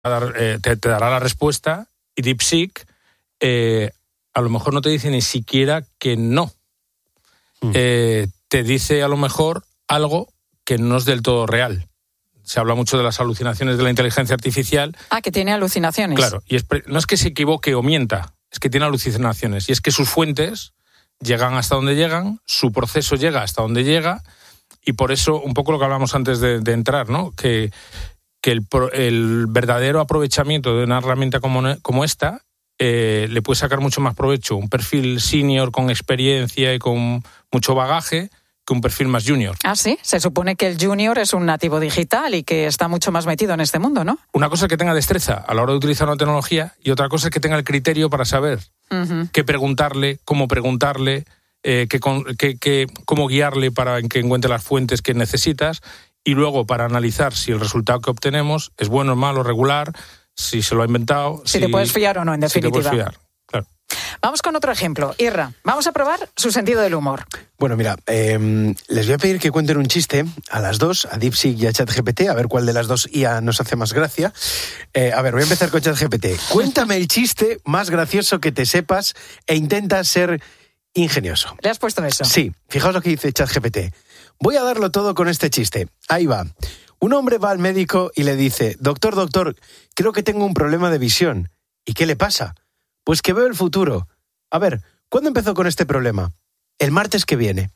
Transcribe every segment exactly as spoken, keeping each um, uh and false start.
dar, eh, te, te dará la respuesta, y DeepSeek eh, a lo mejor no te dice ni siquiera que no. Mm. Eh, te dice a lo mejor algo que no es del todo real. Se habla mucho de las alucinaciones de la inteligencia artificial. Ah, que tiene alucinaciones. Claro, y es, no es que se equivoque o mienta, es que tiene alucinaciones. Y es que sus fuentes llegan hasta donde llegan, su proceso llega hasta donde llega, y por eso, un poco lo que hablamos antes de, de entrar, ¿no? Que, que el, el verdadero aprovechamiento de una herramienta como, como esta eh, le puede sacar mucho más provecho un perfil senior con experiencia y con mucho bagaje que un perfil más junior. Ah, sí, se supone que el junior es un nativo digital y que está mucho más metido en este mundo, ¿no? Una cosa es que tenga destreza a la hora de utilizar una tecnología y otra cosa es que tenga el criterio para saber uh-huh. qué preguntarle, cómo preguntarle, eh, qué, qué, qué, cómo guiarle para que encuentre las fuentes que necesitas, y luego para analizar si el resultado que obtenemos es bueno, malo, regular, si se lo ha inventado. Si, si te puedes fiar o no, en definitiva. Si te puedes fiar, claro. Vamos con otro ejemplo. Irra, vamos a probar su sentido del humor. Bueno, mira, eh, les voy a pedir que cuenten un chiste a las dos, a DeepSeek y a ChatGPT, a ver cuál de las dos I A nos hace más gracia. Eh, a ver, voy a empezar con ChatGPT. Cuéntame el chiste más gracioso que te sepas e intenta ser ingenioso. ¿Le has puesto eso? Sí, fijaos lo que dice ChatGPT. Voy a darlo todo con este chiste. Ahí va. Un hombre va al médico y le dice: doctor, doctor, creo que tengo un problema de visión. ¿Y qué le pasa? Pues que veo el futuro. A ver, ¿cuándo empezó con este problema? El martes que viene.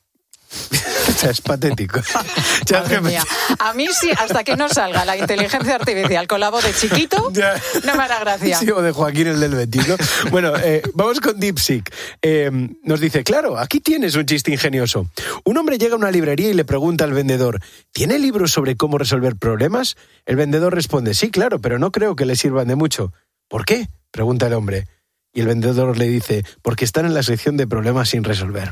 O sea, es patético. Madre mía. A mí sí, hasta que no salga la inteligencia artificial con la voz de Chiquito, no me hará gracia. Sí, o de Joaquín, el del Betis, ¿no? Bueno, eh, vamos con DeepSeek. Eh, nos dice, claro, aquí tienes un chiste ingenioso. Un hombre llega a una librería y le pregunta al vendedor: ¿tiene libros sobre cómo resolver problemas? El vendedor responde: sí, claro, pero no creo que le sirvan de mucho. ¿Por qué?, pregunta el hombre. Y el vendedor le dice: porque están en la sección de problemas sin resolver.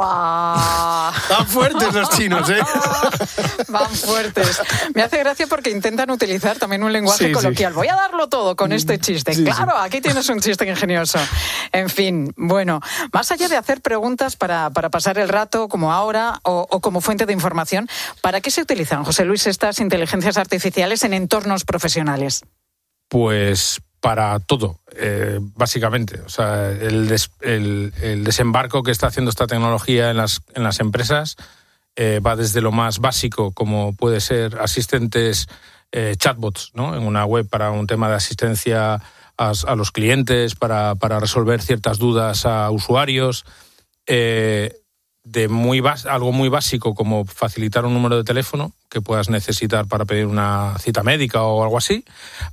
¡Guau! Van fuertes los chinos, ¿eh? Van fuertes. Me hace gracia porque intentan utilizar también un lenguaje sí, coloquial. Sí. Voy a darlo todo con este chiste. Sí, claro, sí. Aquí tienes un chiste ingenioso. En fin, bueno, más allá de hacer preguntas para, para pasar el rato, como ahora, o, o como fuente de información, ¿para qué se utilizan, José Luis, estas inteligencias artificiales en entornos profesionales? Pues para todo, eh, básicamente. O sea, el, des, el, el desembarco que está haciendo esta tecnología en las, en las empresas eh, va desde lo más básico, como puede ser asistentes, eh, chatbots, ¿no? En una web para un tema de asistencia a, a los clientes, para, para resolver ciertas dudas a usuarios, eh, de muy bas, algo muy básico como facilitar un número de teléfono que puedas necesitar para pedir una cita médica o algo así,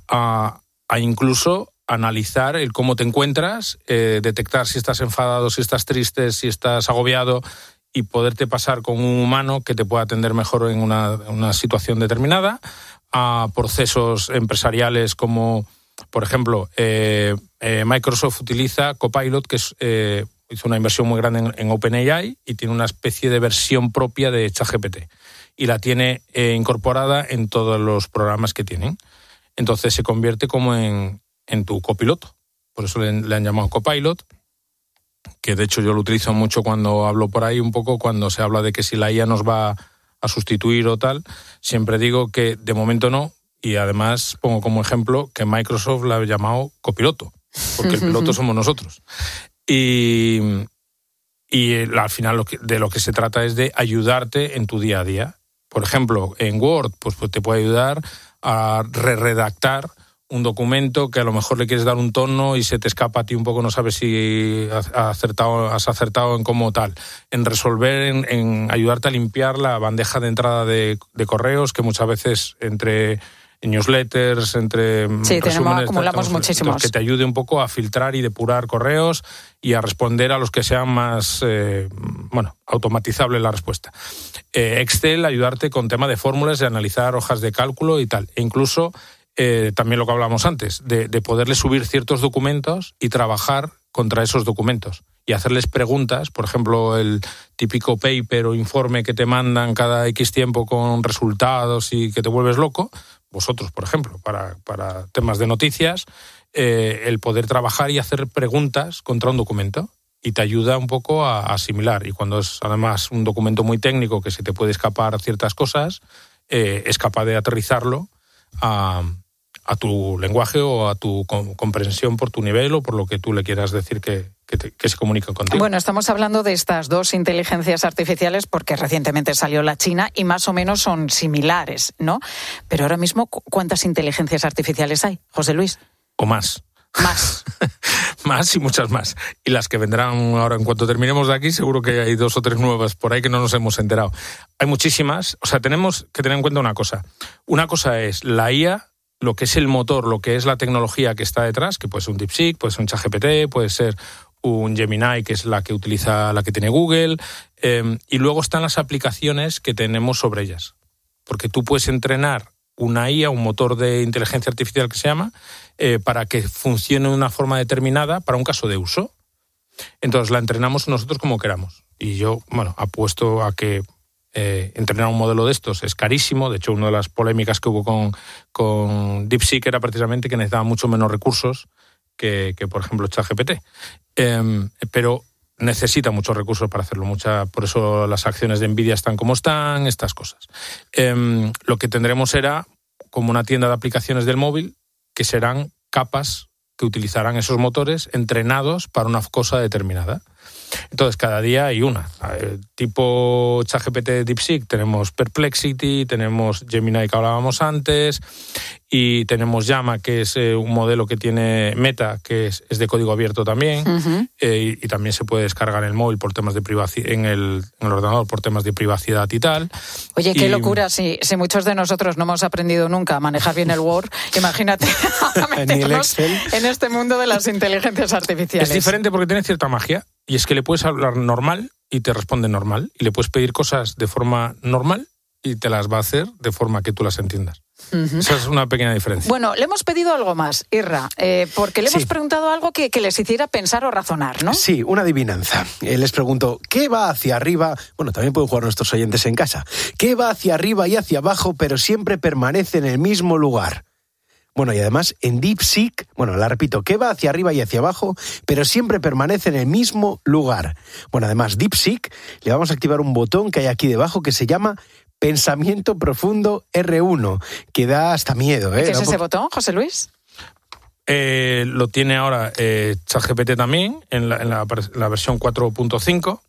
a a incluso analizar el cómo te encuentras, eh, detectar si estás enfadado, si estás triste, si estás agobiado, y poderte pasar con un humano que te pueda atender mejor en una, una situación determinada, a procesos empresariales como, por ejemplo, eh, eh, Microsoft utiliza Copilot, que es, eh, hizo una inversión muy grande en, en OpenAI y tiene una especie de versión propia de ChatGPT, y la tiene eh, incorporada en todos los programas que tienen. Entonces se convierte como en, en tu copiloto. Por eso le, le han llamado Copilot, que de hecho yo lo utilizo mucho cuando hablo por ahí, un poco cuando se habla de que si la I A nos va a sustituir o tal. Siempre digo que de momento no, y además pongo como ejemplo que Microsoft la ha llamado copiloto, porque el piloto somos nosotros. Y, y al final lo que, de lo que se trata es de ayudarte en tu día a día. Por ejemplo, en Word, pues, pues te puede ayudar a re-redactar un documento que a lo mejor le quieres dar un tono y se te escapa a ti un poco, no sabes si has acertado, has acertado en cómo tal. En resolver, en, en ayudarte a limpiar la bandeja de entrada de, de correos, que muchas veces entre newsletters, entre sí, tenemos, acumulamos tenemos, muchísimos. Que te ayude un poco a filtrar y depurar correos y a responder a los que sean más, eh, bueno, automatizable la respuesta. Eh, Excel, ayudarte con tema de fórmulas, de analizar hojas de cálculo y tal. E incluso, eh, también lo que hablábamos antes, de, de poderle subir ciertos documentos y trabajar contra esos documentos. Y hacerles preguntas, por ejemplo, el típico paper o informe que te mandan cada X tiempo con resultados y que te vuelves loco. Vosotros, por ejemplo, para, para temas de noticias, eh, el poder trabajar y hacer preguntas contra un documento, y te ayuda un poco a, a asimilar. Y cuando es además un documento muy técnico que se te puede escapar ciertas cosas, eh, es capaz de aterrizarlo a, a tu lenguaje o a tu comprensión por tu nivel o por lo que tú le quieras decir que, que, te, que se comunican contigo. Bueno, estamos hablando de estas dos inteligencias artificiales porque recientemente salió la China y más o menos son similares, ¿no? Pero ahora mismo, ¿cuántas inteligencias artificiales hay, José Luis? O más. Más. Más y muchas más. Y las que vendrán ahora en cuanto terminemos de aquí, seguro que hay dos o tres nuevas por ahí que no nos hemos enterado. Hay muchísimas. O sea, tenemos que tener en cuenta una cosa. Una cosa es la I A, lo que es el motor, lo que es la tecnología que está detrás, que puede ser un DeepSeek, puede ser un ChatGPT, puede ser un Gemini, que es la que utiliza, la que tiene Google, eh, y luego están las aplicaciones que tenemos sobre ellas. Porque tú puedes entrenar una I A, un motor de inteligencia artificial que se llama, eh, para que funcione de una forma determinada para un caso de uso. Entonces la entrenamos nosotros como queramos. Y yo, bueno, apuesto a que eh, entrenar un modelo de estos es carísimo. De hecho, una de las polémicas que hubo con, con DeepSeek era precisamente que necesitaba mucho menos recursos que, que por ejemplo, ChatGPT. Eh, pero necesita muchos recursos para hacerlo. Mucha, por eso las acciones de Nvidia están como están, estas cosas. Eh, lo que tendremos será como una tienda de aplicaciones del móvil, que serán capas que utilizarán esos motores entrenados para una cosa determinada. Entonces, cada día hay una. Tipo ChatGPT, DeepSeek, tenemos Perplexity, tenemos Gemini que hablábamos antes, y tenemos Llama, que es eh, un modelo que tiene Meta, que es, es de código abierto también, uh-huh. eh, y, y también se puede descargar en el móvil por temas de privacidad, en el, en el ordenador por temas de privacidad y tal. Oye, qué y... locura, si, si muchos de nosotros no hemos aprendido nunca a manejar bien el Word, imagínate a meternos en este mundo de las inteligencias artificiales. Es diferente porque tiene cierta magia, y es que le puedes hablar normal y te responde normal, y le puedes pedir cosas de forma normal y te las va a hacer de forma que tú las entiendas. Uh-huh. Esa es una pequeña diferencia. Bueno, le hemos pedido algo más, Irra, eh, porque le hemos sí. preguntado algo que, que les hiciera pensar o razonar, ¿no? Sí, una adivinanza. Eh, les pregunto, ¿qué va hacia arriba? Bueno, también pueden jugar nuestros oyentes en casa. ¿Qué va hacia arriba y hacia abajo, pero siempre permanece en el mismo lugar? Bueno, y además en DeepSeek, bueno, la repito, ¿qué va hacia arriba y hacia abajo, pero siempre permanece en el mismo lugar? Bueno, además DeepSeek, le vamos a activar un botón que hay aquí debajo que se llama Pensamiento Profundo erre uno, que da hasta miedo, ¿eh? ¿Qué es ese po- botón, José Luis? Eh, lo tiene ahora eh, ChatGPT también, en la, en la, la versión cuatro punto cinco.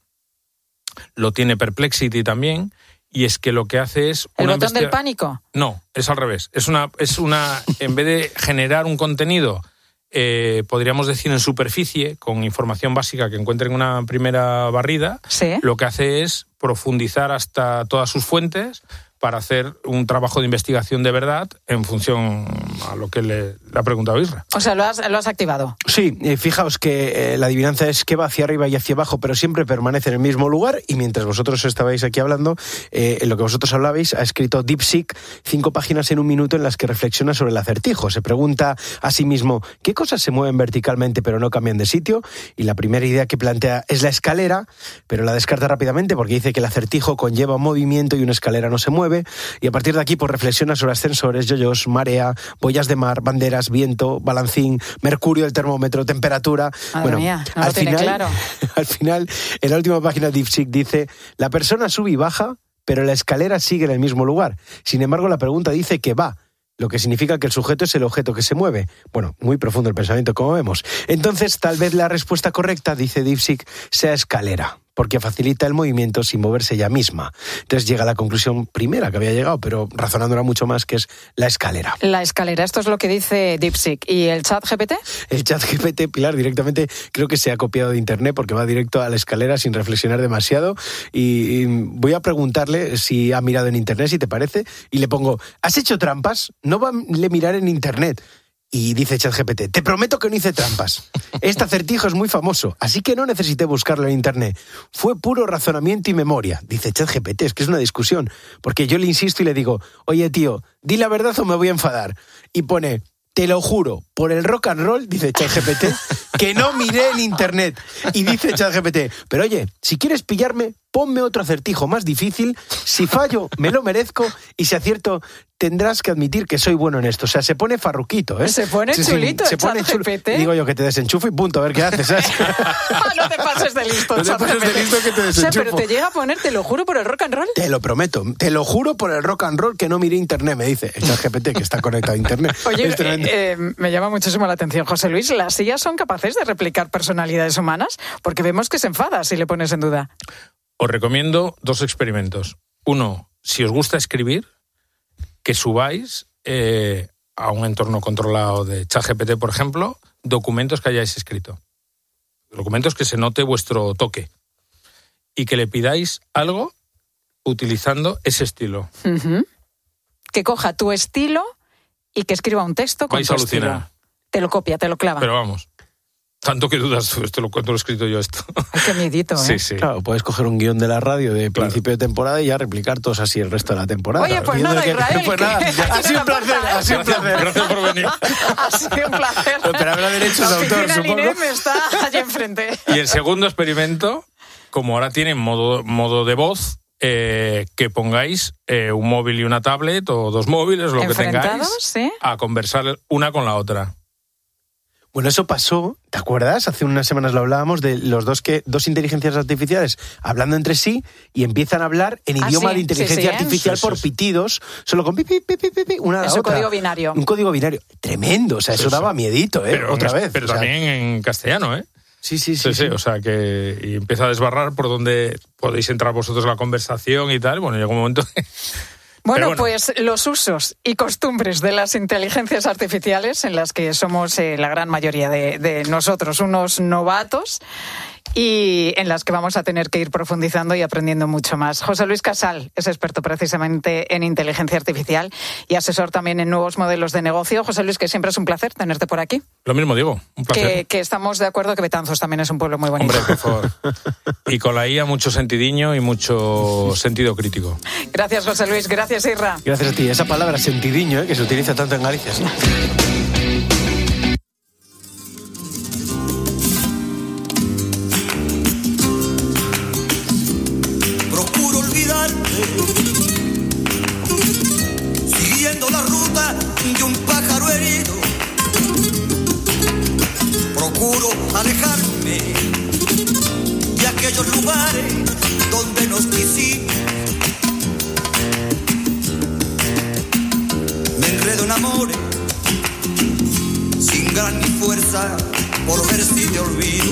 Lo tiene Perplexity también. Y es que lo que hace es... ¿El una botón investiga... del pánico? No, es al revés. Es una, es una en vez de generar un contenido, eh, podríamos decir en superficie, con información básica que encuentre en una primera barrida, ¿sí? Lo que hace es profundizar hasta todas sus fuentes para hacer un trabajo de investigación de verdad en función a lo que le, le ha preguntado Isra. O sea, lo has, lo has activado. Sí, eh, fijaos que eh, la adivinanza es que va hacia arriba y hacia abajo, pero siempre permanece en el mismo lugar, y mientras vosotros estabais aquí hablando, eh, en lo que vosotros hablabais, ha escrito DeepSeek cinco páginas en un minuto en las que reflexiona sobre el acertijo. Se pregunta a sí mismo, ¿qué cosas se mueven verticalmente pero no cambian de sitio? Y la primera idea que plantea es la escalera, pero la descarta rápidamente porque dice que el acertijo conlleva un movimiento y una escalera no se mueve. Y a partir de aquí pues reflexiona sobre ascensores, yoyos, marea, boyas de mar, banderas, viento, balancín, mercurio, el termómetro, temperatura. Madre bueno, mía, no al lo tiene final, claro. Al final, en la última página de DeepSeek dice, la persona sube y baja, pero la escalera sigue en el mismo lugar. Sin embargo, la pregunta dice que va, lo que significa que el sujeto es el objeto que se mueve. Bueno, muy profundo el pensamiento, como vemos. Entonces, tal vez la respuesta correcta, dice DeepSeek, sea escalera, porque facilita el movimiento sin moverse ella misma. Entonces llega a la conclusión primera que había llegado, pero razonándola mucho más, que es la escalera. La escalera, esto es lo que dice DeepSeek. ¿Y el ChatGPT? El ChatGPT, Pilar, directamente creo que se ha copiado de internet porque va directo a la escalera sin reflexionar demasiado. Y, y voy a preguntarle si ha mirado en internet, si te parece, y le pongo, ¿has hecho trampas? No va a mirar en internet. Y dice ChatGPT, te prometo que no hice trampas. Este acertijo es muy famoso, así que no necesité buscarlo en internet. Fue puro razonamiento y memoria. Dice ChatGPT, es que es una discusión. Porque yo le insisto y le digo, oye tío, di la verdad o me voy a enfadar. Y pone, te lo juro, por el rock and roll, dice ChatGPT, que no miré en internet. Y dice ChatGPT, pero oye, si quieres pillarme, ponme otro acertijo más difícil, si fallo, me lo merezco, y si acierto, tendrás que admitir que soy bueno en esto. O sea, se pone farruquito, ¿eh? Se pone sí, chulito sí, se el pone ChatGPT. chulo. Digo yo que te desenchufo y punto, a ver qué haces, ¿sabes? No te pases de listo, No te pases de listo que te desenchufo. O sea, pero te llega a poner, te lo juro por el rock and roll. Te lo prometo, te lo juro por el rock and roll que no miré internet, me dice el ChatGPT que está conectado a internet. Oye, eh, eh, me llama muchísimo la atención, José Luis, ¿las sillas son capaces de replicar personalidades humanas? Porque vemos que se enfada si le pones en duda. Os recomiendo dos experimentos. Uno, si os gusta escribir, que subáis eh, a un entorno controlado de ChatGPT, por ejemplo, documentos que hayáis escrito. Documentos que se note vuestro toque. Y que le pidáis algo utilizando ese estilo. Uh-huh. Que coja tu estilo y que escriba un texto con Vais tu a alucinar. estilo. Te lo copia, te lo clava. Pero vamos, tanto que dudas, esto lo, cuando lo he escrito yo esto. Ay, qué miedito, ¿eh? Sí, sí. Claro, puedes coger un guión de la radio de Claro. principio de temporada y ya replicar todos así el resto de la temporada. Oye, pues Pidiendo nada, que- Israel, pues que- nada, que ha sido un tiene placer, la ha sido un Gracias, placer. gracias por venir. Ha sido un placer. Pero habrá derechos de La autor, oficina del supongo. INEM está allí enfrente. Y el segundo experimento, como ahora tienen modo, modo de voz, eh, que pongáis eh, un móvil y una tablet o dos móviles, lo que tengáis, ¿Enfrentados? ¿Sí? a conversar una con la otra. Bueno, eso pasó, ¿te acuerdas? Hace unas semanas lo hablábamos de los dos que dos inteligencias artificiales hablando entre sí y empiezan a hablar en Ah, idioma sí, de inteligencia sí, sí, ¿eh? artificial Sí, sí, por sí. pitidos, solo con pi, pi, pi, pi, pi, pi, una a la En su otra. código binario. Un código binario. Tremendo, o sea, Sí, eso sí. daba miedito, ¿eh? Pero, Otra en- vez. Pero o sea, también en castellano, ¿eh? Sí, sí, Sí, sí. sí, sí. o sea que y empieza a desbarrar por donde podéis entrar vosotros en la conversación y tal. Bueno, llega un momento que... Bueno, Pero bueno. pues los usos y costumbres de las inteligencias artificiales, en las que somos eh, la gran mayoría de, de nosotros unos novatos, y en las que vamos a tener que ir profundizando y aprendiendo mucho más. José Luis Casal es experto precisamente en inteligencia artificial y asesor también en nuevos modelos de negocio. José Luis, que siempre es un placer tenerte por aquí. Lo mismo digo, un placer. Que, que estamos de acuerdo que Betanzos también es un pueblo muy bonito. Hombre, por favor. Y con la I A mucho sentidiño y mucho sentido crítico. Gracias, José Luis. Gracias, Irra. Gracias a ti. Esa palabra sentidiño, ¿eh? Que se utiliza tanto en Galicia. ¿sí? Procuro olvidarte, siguiendo la ruta de un pájaro herido. Procuro alejarme de aquellos lugares donde nos quisimos. Me enredo en amores sin gran ni fuerza por ver si te olvido.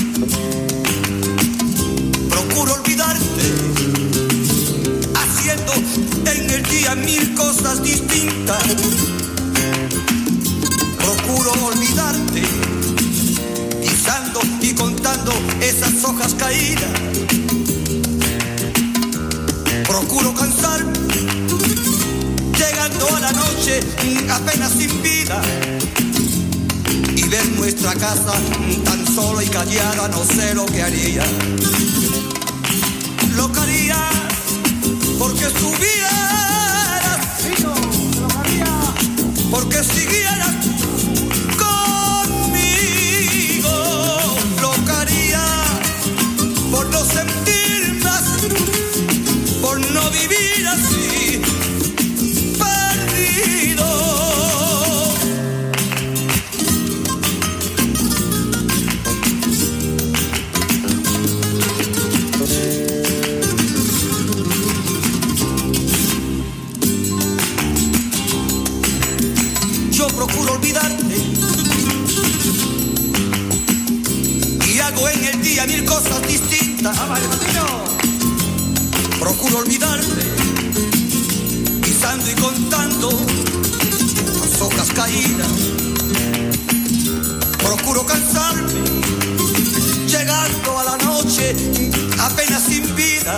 Procuro olvidarte, haciendo en el día mil cosas distintas. Procuro olvidarte, pisando y contando esas hojas caídas. Procuro cansarme, llegando a la noche apenas sin vida. Y ver nuestra casa tan sola y callada, no sé lo que haría. Lo que haría porque estuvieras, porque siguieras conmigo. Lo que haría por no sentir más, por no vivir así, perdido. Yo procuro olvidarte y hago en el día mil cosas distintas. Procuro olvidarte, pisando y contando las hojas caídas. Procuro cansarme, llegando a la noche apenas sin vida,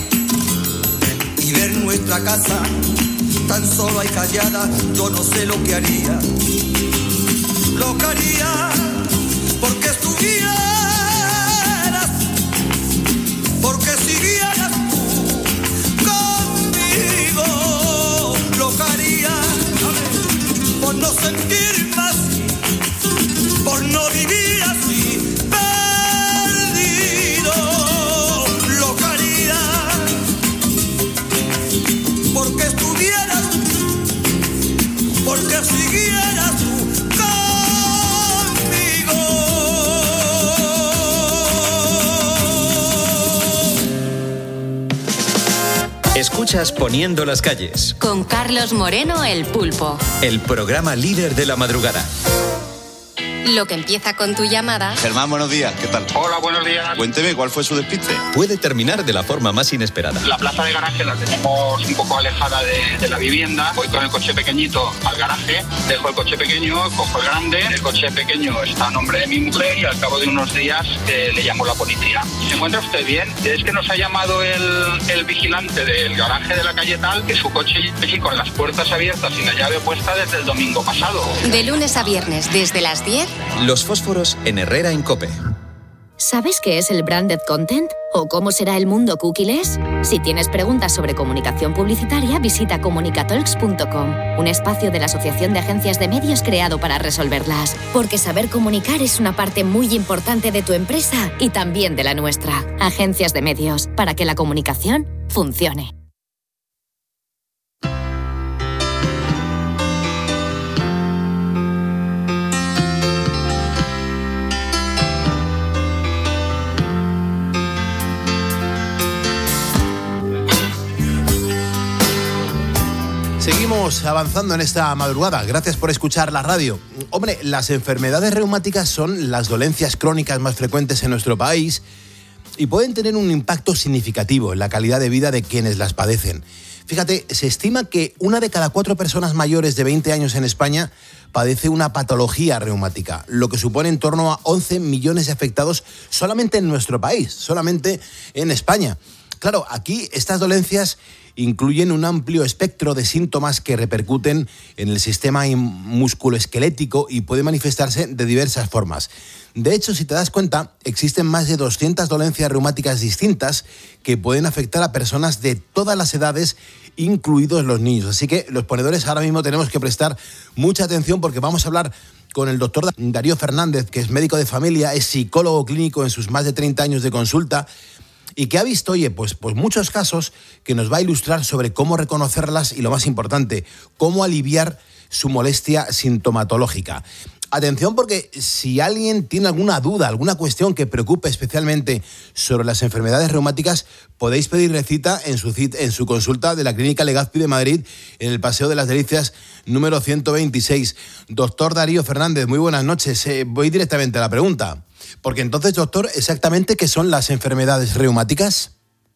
y ver nuestra casa tan sola y callada. Yo no sé lo que haría, lo que haría porque estuvieras, porque siguieras tú conmigo. Lo que haría por no sentir más, Escuchas Poniendo las calles. Con Carlos Moreno, el Pulpo. El programa líder de la madrugada. Lo que empieza con tu llamada. Germán, buenos días, ¿qué tal? Hola, buenos días. Cuénteme, ¿cuál fue su despiste? Puede terminar de la forma más inesperada. La plaza de garaje la tenemos un poco alejada de, de la vivienda. Voy con el coche pequeñito al garaje, dejo el coche pequeño, cojo el grande. El coche pequeño está a nombre de mi mujer y al cabo de unos días eh, le llamo a la policía. ¿Se encuentra usted bien? Es que nos ha llamado el, el vigilante del garaje de la calle tal, que su coche sigue con las puertas abiertas y la llave puesta desde el domingo pasado. De lunes a viernes, desde las diez. Los fósforos en Herrera en COPE. ¿Sabes qué es el branded content? ¿O cómo será el mundo cookieless? Si tienes preguntas sobre comunicación publicitaria, visita comunicatalks punto com, un espacio de la Asociación de Agencias de Medios creado para resolverlas. Porque saber comunicar es una parte muy importante de tu empresa y también de la nuestra. Agencias de Medios, para que la comunicación funcione. Seguimos avanzando en esta madrugada. Gracias por escuchar la radio. Hombre, las enfermedades reumáticas son las dolencias crónicas más frecuentes en nuestro país y pueden tener un impacto significativo en la calidad de vida de quienes las padecen. Fíjate, se estima que una de cada cuatro personas mayores de veinte años en España padece una patología reumática, lo que supone en torno a once millones de afectados solamente en nuestro país, solamente en España. Claro, aquí estas dolencias incluyen un amplio espectro de síntomas que repercuten en el sistema musculoesquelético y puede manifestarse de diversas formas. De hecho, si te das cuenta, existen más de doscientas dolencias reumáticas distintas que pueden afectar a personas de todas las edades, incluidos los niños. Así que los ponedores ahora mismo tenemos que prestar mucha atención porque vamos a hablar con el doctor Darío Fernández, que es médico de familia, es psicólogo clínico en sus más de treinta años de consulta, y que ha visto, oye, pues, pues muchos casos que nos va a ilustrar sobre cómo reconocerlas y, lo más importante, cómo aliviar su molestia sintomatológica. Atención, porque si alguien tiene alguna duda, alguna cuestión que preocupe especialmente sobre las enfermedades reumáticas, podéis pedirle cita en su, cita, en su consulta de la Clínica Legazpi de Madrid, en el Paseo de las Delicias número ciento veintiséis. Doctor Darío Fernández, muy buenas noches. Eh, voy directamente a la pregunta. Porque entonces, doctor, ¿exactamente qué son las enfermedades reumáticas?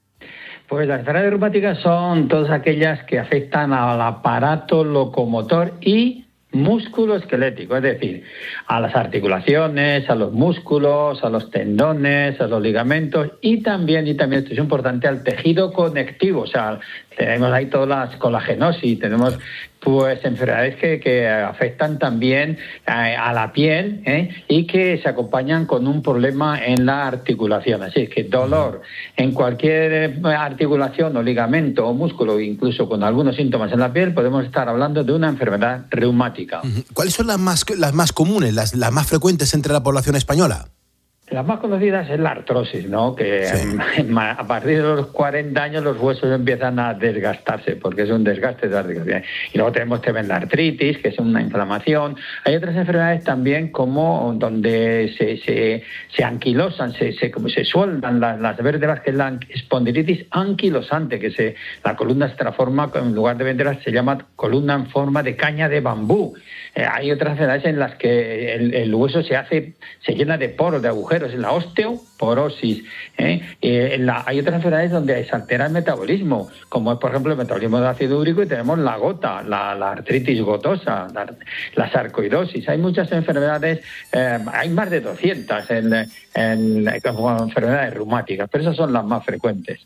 Pues las enfermedades reumáticas son todas aquellas que afectan al aparato locomotor y músculo esquelético, es decir, a las articulaciones, a los músculos, a los tendones, a los ligamentos y también, y también esto es importante, al tejido conectivo. O sea, tenemos ahí todas las colagenosis, tenemos pues enfermedades que, que afectan también eh, a la piel ¿eh? y que se acompañan con un problema en la articulación. Así es que dolor en cualquier articulación o ligamento o músculo, incluso con algunos síntomas en la piel, podemos estar hablando de una enfermedad reumática. ¿Cuáles son las más, las más comunes, las, las más frecuentes entre la población española? Las más conocidas es la artrosis, ¿no? Que sí. A partir de los cuarenta años los huesos empiezan a desgastarse porque es un desgaste de la articulación. Y luego tenemos también la artritis, que es una inflamación. Hay otras enfermedades también como donde se, se, se anquilosan, se, se, como se sueldan las, las vértebras, que es la espondilitis anquilosante, que se, la columna se transforma, en lugar de vértebras se llama columna en forma de caña de bambú. Eh, hay otras enfermedades en las que el, el hueso se hace, se llena de poros, de agujeros, en la osteoporosis. ¿eh? Eh, en la, hay otras enfermedades donde se altera el metabolismo, como es, por ejemplo, el metabolismo de ácido úrico, y tenemos la gota, la, la artritis gotosa, la, la sarcoidosis. Hay muchas enfermedades, eh, hay más de doscientas en, en, en, como enfermedades reumáticas, pero esas son las más frecuentes.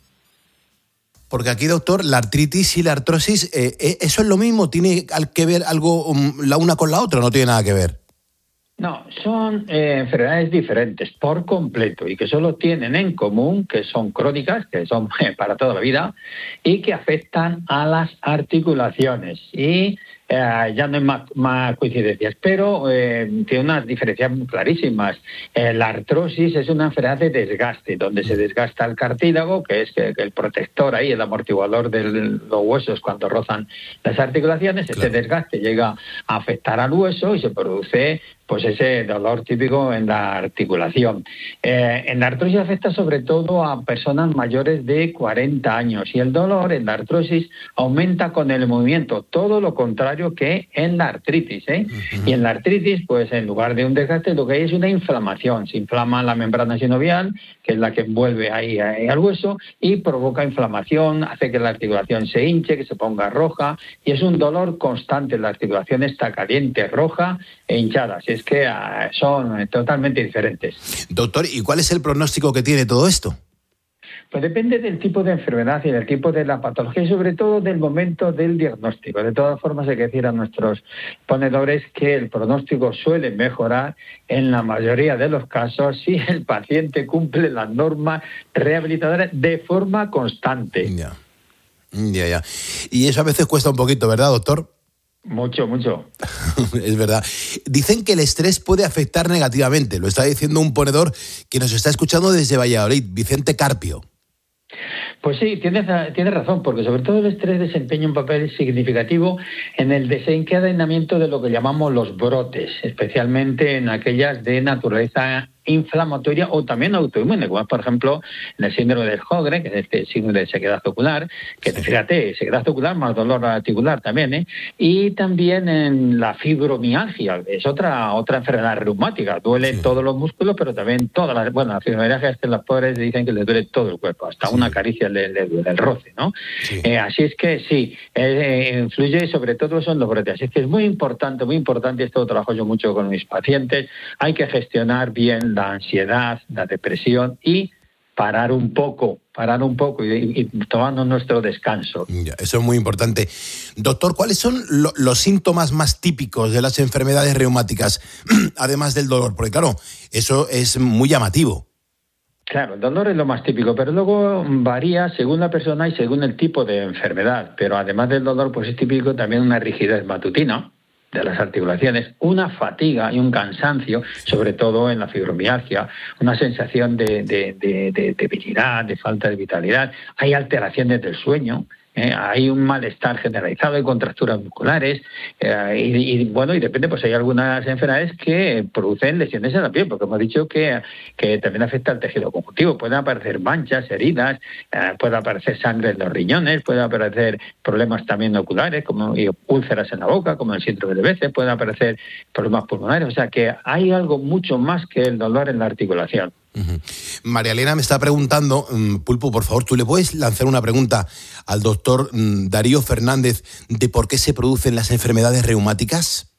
Porque aquí, doctor, la artritis y la artrosis, eh, ¿eso es lo mismo? ¿Tiene que ver algo um, la una con la otra o no tiene nada que ver? No, son eh, enfermedades diferentes por completo y que solo tienen en común que son crónicas, que son eh, para toda la vida y que afectan a las articulaciones. Y eh, ya no hay más, más coincidencias, pero eh, tiene unas diferencias clarísimas. Eh, la artrosis es una enfermedad de desgaste, donde se desgasta el cartílago, que es que, que el protector ahí, el amortiguador de los huesos cuando rozan las articulaciones. Claro. Este desgaste llega a afectar al hueso y se produce pues ese dolor típico en la articulación. Eh, en la artrosis afecta sobre todo a personas mayores de cuarenta años y el dolor en la artrosis aumenta con el movimiento, todo lo contrario que en la artritis, ¿eh? Uh-huh. Y en la artritis, pues en lugar de un desgaste, lo que hay es una inflamación. Se inflama la membrana sinovial, que es la que envuelve ahí, ahí al hueso, y provoca inflamación, hace que la articulación se hinche, que se ponga roja, y es un dolor constante. La articulación está caliente, roja e hinchada. Así es que uh, son totalmente diferentes. Doctor, ¿y cuál es el pronóstico que tiene todo esto? Pues depende del tipo de enfermedad y del tipo de la patología y sobre todo del momento del diagnóstico. De todas formas, hay que decir a nuestros ponedores que el pronóstico suele mejorar en la mayoría de los casos si el paciente cumple las normas rehabilitadoras de forma constante. Ya, ya, ya. Y eso a veces cuesta un poquito, ¿verdad, doctor? Mucho, mucho. Es verdad. Dicen que el estrés puede afectar negativamente. Lo está diciendo un ponedor que nos está escuchando desde Valladolid, Vicente Carpio. Pues sí, tienes, tienes razón, porque sobre todo el estrés desempeña un papel significativo en el desencadenamiento de lo que llamamos los brotes, especialmente en aquellas de naturaleza inflamatoria o también autoinmune, como es, por ejemplo, en el síndrome de Sjögren, que es este síndrome de sequedad ocular, que fíjate, sequedad ocular más dolor articular también, ¿eh? Y también en la fibromialgia, es otra otra enfermedad reumática, duele sí. todos los músculos, pero también todas las, bueno, la fibromialgia es que los pobres dicen que les duele todo el cuerpo, hasta sí. una caricia le, le duele el roce, ¿no? Sí. Eh, así es que sí, eh, influye sobre todo eso en los brotes, así es que es muy importante, muy importante, esto lo trabajo yo mucho con mis pacientes, hay que gestionar bien la ansiedad, la depresión y parar un poco, parar un poco y, y tomando nuestro descanso. Ya, eso es muy importante. Doctor, ¿cuáles son lo, los síntomas más típicos de las enfermedades reumáticas, además del dolor? Porque claro, eso es muy llamativo. Claro, el dolor es lo más típico, pero luego varía según la persona y según el tipo de enfermedad. Pero además del dolor, pues es típico también una rigidez matutina de las articulaciones, una fatiga y un cansancio, sobre todo en la fibromialgia, una sensación de, de, de, de debilidad, de falta de vitalidad. Hay alteraciones del sueño, ¿eh? Hay un malestar generalizado, hay contracturas musculares, eh, y, y bueno, y depende, pues hay algunas enfermedades que producen lesiones en la piel, porque hemos dicho que, que también afecta al tejido conjuntivo. Pueden aparecer manchas, heridas, eh, puede aparecer sangre en los riñones, puede aparecer problemas también oculares, como y úlceras en la boca, como el síndrome de Behçet, pueden aparecer problemas pulmonares. O sea que hay algo mucho más que el dolor en la articulación. Uh-huh. María Elena me está preguntando, um, Pulpo, por favor, ¿tú le puedes lanzar una pregunta al doctor um, Darío Fernández de por qué se producen las enfermedades reumáticas?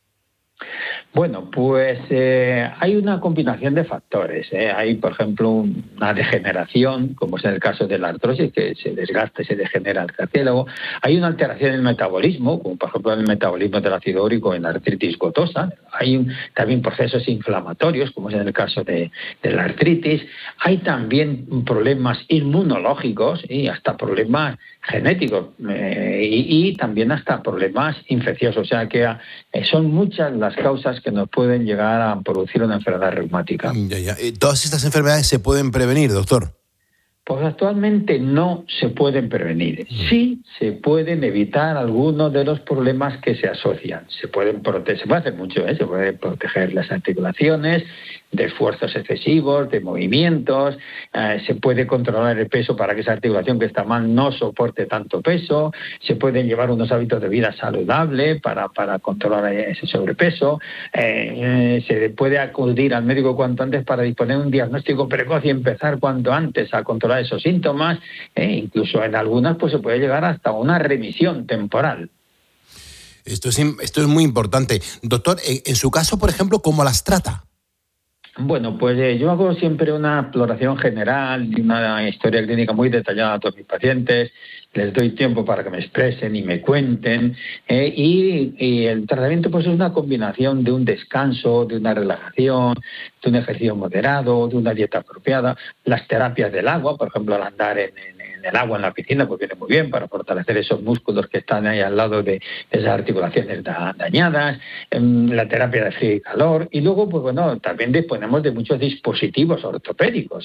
Bueno, pues eh, hay una combinación de factores. ¿eh? Hay, por ejemplo, una degeneración, como es en el caso de la artrosis, que se desgasta y se degenera el cartílago. Hay una alteración en el metabolismo, como por ejemplo el metabolismo del ácido úrico en la artritis gotosa. Hay un, también procesos inflamatorios, como es en el caso de, de la artritis. Hay también problemas inmunológicos y hasta problemas genéticos eh, y, y también hasta problemas infecciosos. O sea que eh, son muchas las causas que nos pueden llegar a producir una enfermedad reumática. Ya, ya. ¿Todas estas enfermedades se pueden prevenir, doctor? Pues actualmente no se pueden prevenir. Sí se pueden evitar algunos de los problemas que se asocian. Se pueden proteger, se puede hacer mucho, ¿eh? Se puede proteger las articulaciones de esfuerzos excesivos, de movimientos, eh, se puede controlar el peso para que esa articulación que está mal no soporte tanto peso, se pueden llevar unos hábitos de vida saludables para, para controlar ese sobrepeso, eh, eh, se puede acudir al médico cuanto antes para disponer de un diagnóstico precoz y empezar cuanto antes a controlar esos síntomas, eh, incluso en algunas pues se puede llegar hasta una remisión temporal. Esto es, esto es muy importante. Doctor, en su caso, por ejemplo, ¿cómo las trata? Bueno, pues eh, yo hago siempre una exploración general y una historia clínica muy detallada a todos mis pacientes. Les doy tiempo para que me expresen y me cuenten. Eh, y, y el tratamiento pues es una combinación de un descanso, de una relajación, de un ejercicio moderado, de una dieta apropiada. Las terapias del agua, por ejemplo, al andar en, en, en el agua en la piscina, pues viene muy bien para fortalecer esos músculos que están ahí al lado de esas articulaciones da, dañadas. Eh, la terapia de frío y calor. Y luego, pues bueno, también disponemos de muchos dispositivos ortopédicos.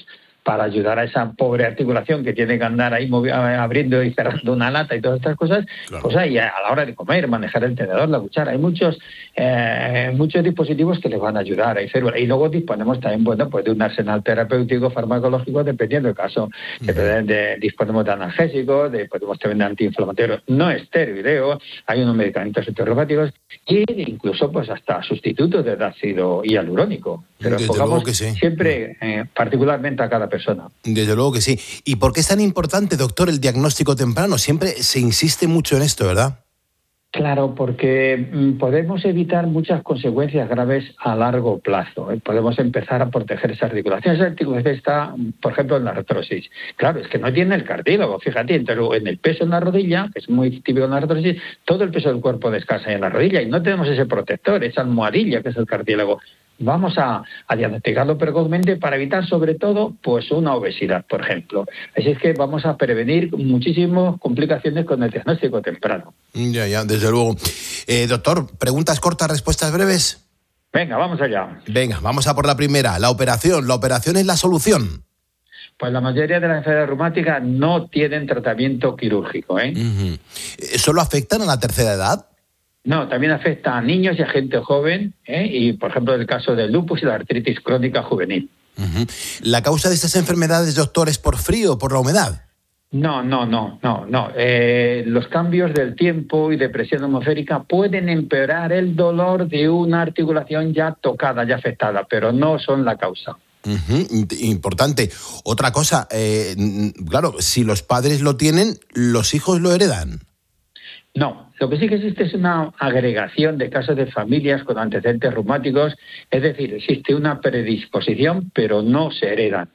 para ayudar a esa pobre articulación que tiene que andar ahí movi- abriendo y cerrando una lata y todas estas cosas, claro. Pues ahí a la hora de comer, manejar el tenedor, la cuchara, hay muchos eh, muchos dispositivos que les van a ayudar. Hay células. Y luego disponemos también, bueno, pues de un arsenal terapéutico, farmacológico, dependiendo del caso. Uh-huh. de, de, disponemos de analgésicos, de, podemos también de antiinflamatorios no esteroideos, hay unos medicamentos antirreumáticos e incluso pues hasta sustitutos del ácido hialurónico. Pero Desde enfocamos luego que sí. siempre eh, particularmente a cada persona. Desde luego que sí. ¿Y por qué es tan importante, doctor, el diagnóstico temprano? Siempre se insiste mucho en esto, ¿verdad? Claro, porque mm, podemos evitar muchas consecuencias graves a largo plazo. ¿eh? Podemos empezar a proteger esa articulación. Esa articulación está, por ejemplo, en la artrosis. Claro, es que no tiene el cartílago, fíjate, entonces en el peso en la rodilla, que es muy típico en la artrosis, todo el peso del cuerpo descansa en la rodilla y no tenemos ese protector, esa almohadilla que es el cartílago. Vamos a, a diagnosticarlo precozmente para evitar, sobre todo, pues una obesidad, por ejemplo. Así es que vamos a prevenir muchísimas complicaciones con el diagnóstico temprano. Ya, ya, desde luego. Eh, doctor, preguntas cortas, respuestas breves. Venga, vamos allá. Venga, vamos a por la primera. La operación. ¿La operación es la solución? Pues la mayoría de las enfermedades reumáticas no tienen tratamiento quirúrgico, ¿eh? Uh-huh. ¿Solo afectan a la tercera edad? No, también afecta a niños y a gente joven, ¿eh? Y, por ejemplo, el caso del lupus y la artritis crónica juvenil. Uh-huh. ¿La causa de estas enfermedades, doctor, es por frío o por la humedad? No, no, no, no, no. Eh, los cambios del tiempo y de presión atmosférica pueden empeorar el dolor de una articulación ya tocada, ya afectada, pero no son la causa. Uh-huh. Importante. Otra cosa, eh, claro, si los padres lo tienen, ¿los hijos lo heredan? No, lo que sí que existe es una agregación de casos de familias con antecedentes reumáticos, es decir, existe una predisposición, pero no se heredan.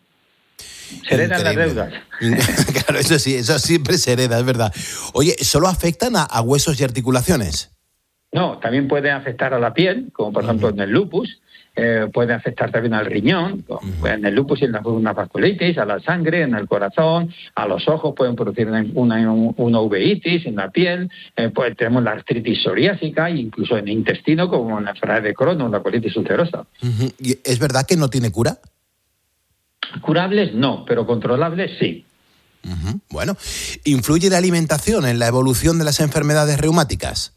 Se heredan las deudas. Claro, eso sí, eso siempre se hereda, es verdad. Oye, ¿solo afectan a, a huesos y articulaciones? No, también pueden afectar a la piel, como por uh-huh. ejemplo en el lupus. Eh, puede afectar también al riñón, uh-huh. en el lupus y en la, una vasculitis, a la sangre, en el corazón, a los ojos pueden producir una, una, una uveitis en la piel, eh, pues tenemos la artritis psoriásica, incluso en el intestino, como en la enfermedad de Crohn o la colitis ulcerosa. Uh-huh. ¿Y es verdad que no tiene cura? Curables no, pero controlables sí. Uh-huh. Bueno, ¿influye la alimentación en la evolución de las enfermedades reumáticas?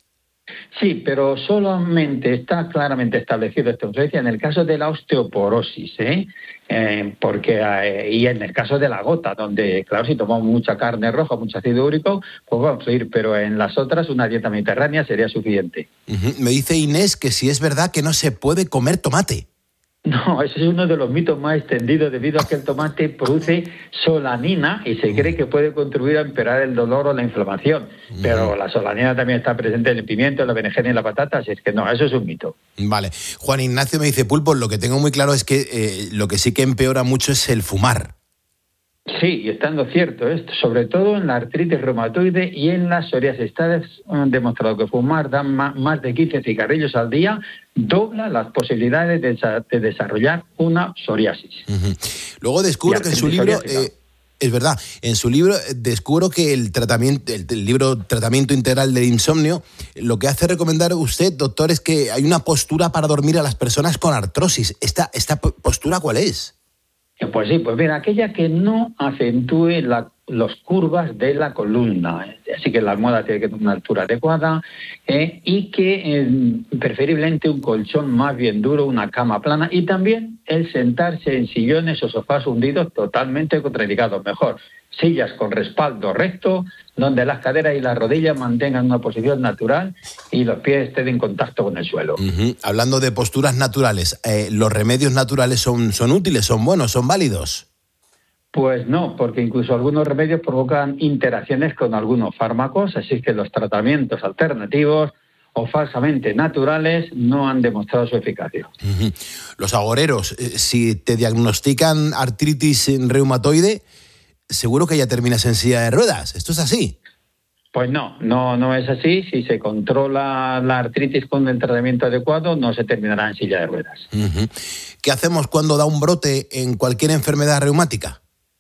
Sí, pero solamente está claramente establecido esta influencia en el caso de la osteoporosis, ¿eh? Eh, porque eh, y en el caso de la gota, donde, claro, si tomamos mucha carne roja, mucho ácido úrico, pues vamos a ir, pero en las otras una dieta mediterránea sería suficiente. Uh-huh. Me dice Inés que si es verdad que no se puede comer tomate. No, ese es uno de los mitos más extendidos debido a que el tomate produce solanina y se cree que puede contribuir a empeorar el dolor o la inflamación. Pero la solanina también está presente en el pimiento, en la berenjena y la patata, así es que no, eso es un mito. Vale. Juan Ignacio me dice, Pulpo, lo que tengo muy claro es que eh, lo que sí que empeora mucho es el fumar. Sí, y estando cierto, ¿eh? Sobre todo en la artritis reumatoide y en la psoriasis. Está demostrado que fumar da más de quince cigarrillos al día dobla las posibilidades de, de desarrollar una psoriasis. Uh-huh. Luego descubro que en su libro, eh, es verdad, en su libro descubro que el tratamiento, el, el libro Tratamiento Integral del Insomnio, lo que hace recomendar usted, doctor, es que hay una postura para dormir a las personas con artrosis. ¿Esta, esta postura cuál es? Pues sí, pues mira, aquella que no acentúe la, las curvas de la columna. Así que la almohada tiene que tener una altura adecuada eh, y que eh, preferiblemente un colchón más bien duro, una cama plana y también el sentarse en sillones o sofás hundidos totalmente contraindicados. Mejor, sillas con respaldo recto, donde las caderas y las rodillas mantengan una posición natural y los pies estén en contacto con el suelo. Uh-huh. Hablando de posturas naturales, eh, ¿los remedios naturales son, son útiles, son buenos, son válidos? Pues no, porque incluso algunos remedios provocan interacciones con algunos fármacos, así que los tratamientos alternativos o falsamente naturales no han demostrado su eficacia. Uh-huh. Los agoreros, eh, si te diagnostican artritis reumatoide, seguro que ya terminas en silla de ruedas. ¿Esto es así? Pues no, no, no es así. Si se controla la artritis con el tratamiento adecuado, no se terminará en silla de ruedas. Uh-huh. ¿Qué hacemos cuando da un brote en cualquier enfermedad reumática?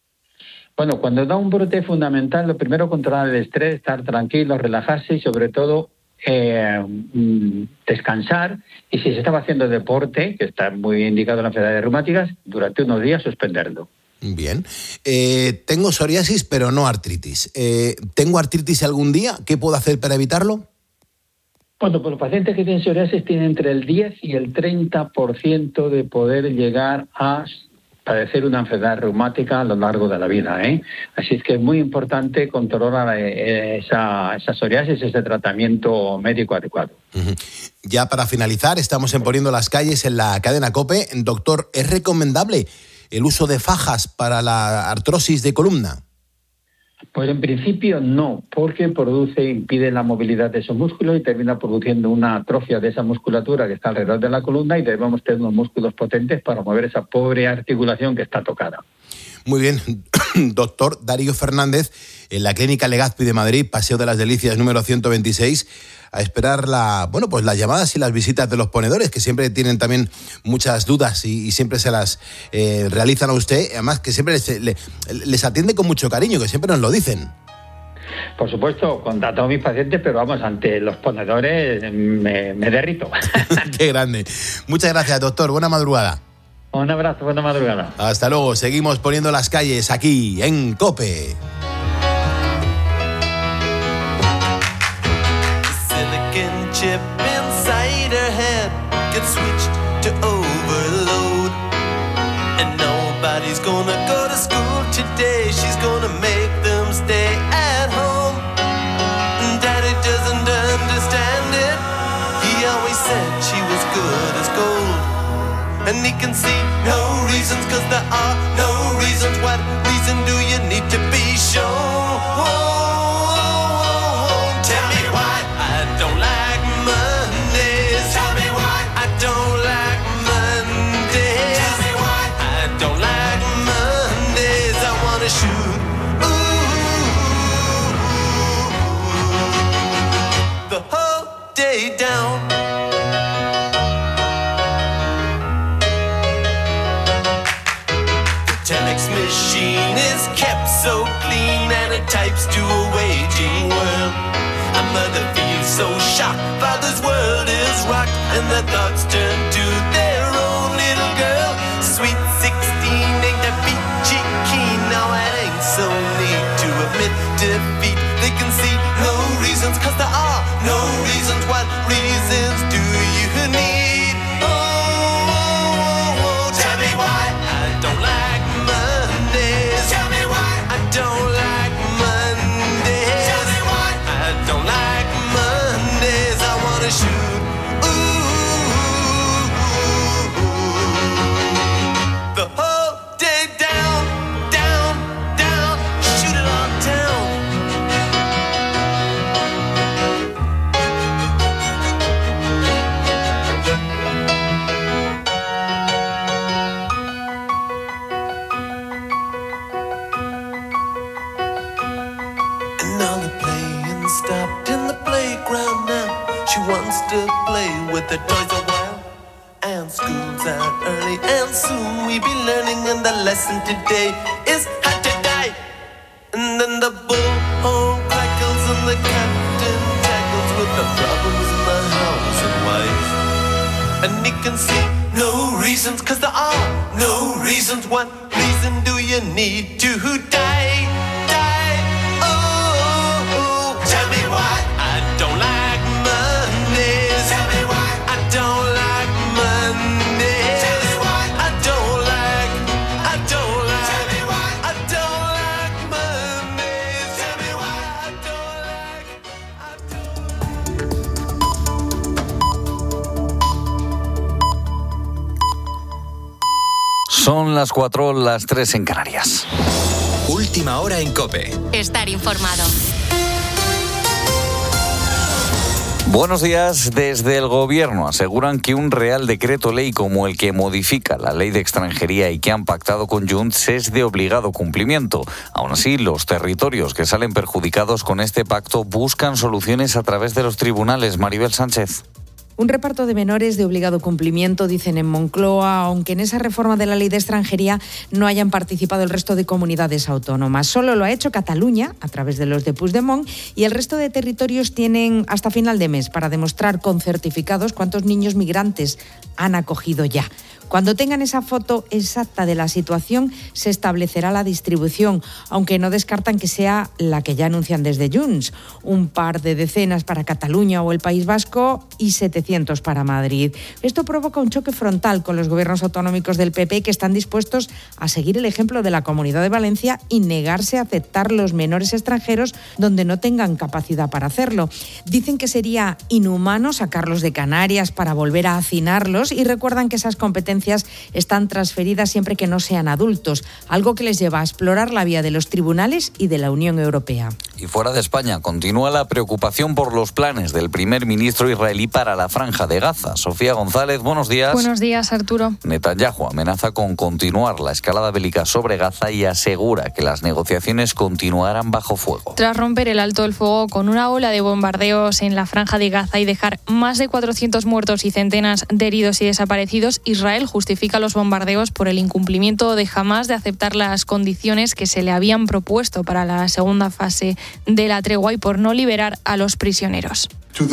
Bueno, cuando da un brote es fundamental, lo primero, controlar el estrés, estar tranquilo, relajarse y sobre todo eh, descansar. Y si se estaba haciendo deporte, que está muy indicado en las enfermedades reumáticas, durante unos días suspenderlo. Bien. Eh, tengo psoriasis, pero no artritis. Eh, ¿Tengo artritis algún día? ¿Qué puedo hacer para evitarlo? Bueno, pues los pacientes que tienen psoriasis tienen entre el diez y el treinta por ciento de poder llegar a padecer una enfermedad reumática a lo largo de la vida, ¿eh? Así es que es muy importante controlar esa, esa psoriasis, ese tratamiento médico adecuado. Uh-huh. Ya para finalizar, estamos en Poniendo las Calles en la cadena COPE. Doctor, ¿es recomendable el uso de fajas para la artrosis de columna? Pues en principio no, porque produce, impide la movilidad de esos músculos y termina produciendo una atrofia de esa musculatura que está alrededor de la columna, y debemos tener unos músculos potentes para mover esa pobre articulación que está tocada. Muy bien, doctor Darío Fernández, en la Clínica Legazpi de Madrid, Paseo de las Delicias número ciento veintiséis, a esperar la, bueno, pues las llamadas y las visitas de los ponedores, que siempre tienen también muchas dudas y, y siempre se las eh, realizan a usted, además que siempre les, les, les atiende con mucho cariño, que siempre nos lo dicen. Por supuesto, con a todos mis pacientes, pero vamos, ante los ponedores me, me derrito. Qué grande. Muchas gracias, doctor. Buena madrugada. Un abrazo, buena madrugada. Hasta luego. Seguimos Poniendo las Calles aquí en COPE. Silicon chip inside her head gets switched to overload, and nobody's gonna go to school today. She's gonna make them stay at home. Daddy doesn't understand it. He always said she was good as gold, and he can see no reasons, cause there are no reasons. What reason do you need to be shown? Whoa, tell me why I don't like Mondays. Tell me why I don't like Mondays. Tell me why I don't like Mondays. I wanna shoot ooh, the whole day down. Telex machine is kept so clean and it types to a waging world. A mother feels so shocked, father's world is rocked, and their thoughts turn to their own little girl. Sweet sixteen ain't that peachy keen. Now it ain't so neat to admit defeat. They can see no reasons, cause there are no reasons. What reasons do you need? Oh, oh, oh, tell me why I don't like Mondays. Tell me why I don't like Mondays. Tell me why I don't like Mondays. I wanna shoot ooh, the whole day down, down, down. Shoot it on down. And all the playing stopped in the playground now. She wants to play with the toys a while. And school's out early, and soon we be learning. And the lesson today is how to die. And then the bullhorn crackles and the captain tackles with the problems in the house and wife. And he can see no reasons, cause there are no reasons. What reason do you need to die? Die, oh, oh. Tell me why I don't like Mondays. Tell me why I don't like Mondays. Tell me why I don't like, I don't like, tell me why I don't like Mondays. Tell me why I don't like, I Son las cuatro, las tres en Canarias. Última hora en COPE. Estar informado. Buenos días. Desde el Gobierno aseguran que un Real Decreto Ley como el que modifica la Ley de Extranjería y que han pactado con Junts es de obligado cumplimiento. Aún así, los territorios que salen perjudicados con este pacto buscan soluciones a través de los tribunales. Maribel Sánchez. Un reparto de menores de obligado cumplimiento, dicen en Moncloa, aunque en esa reforma de la Ley de Extranjería no hayan participado el resto de comunidades autónomas. Solo lo ha hecho Cataluña, a través de los de Puigdemont, y el resto de territorios tienen hasta final de mes para demostrar con certificados cuántos niños migrantes han acogido ya. Cuando tengan esa foto exacta de la situación, se establecerá la distribución, aunque no descartan que sea la que ya anuncian desde Junts, un par de decenas para Cataluña o el País Vasco y setecientos para Madrid. Esto provoca un choque frontal con los gobiernos autonómicos del P P, que están dispuestos a seguir el ejemplo de la Comunidad de Valencia y negarse a aceptar los menores extranjeros donde no tengan capacidad para hacerlo. Dicen que sería inhumano sacarlos de Canarias para volver a hacinarlos y recuerdan que esas competencias están transferidas siempre que no sean adultos, algo que les lleva a explorar la vía de los tribunales y de la Unión Europea. Y fuera de España continúa la preocupación por los planes del primer ministro israelí para la Franja de Gaza. Sofía González, buenos días. Buenos días, Arturo. Netanyahu amenaza con continuar la escalada bélica sobre Gaza y asegura que las negociaciones continuarán bajo fuego. Tras romper el alto el fuego con una ola de bombardeos en la Franja de Gaza y dejar más de cuatrocientos muertos y centenas de heridos y desaparecidos, Israel justifica los bombardeos por el incumplimiento de Hamás de aceptar las condiciones que se le habían propuesto para la segunda fase de la tregua y por no liberar a los prisioneros.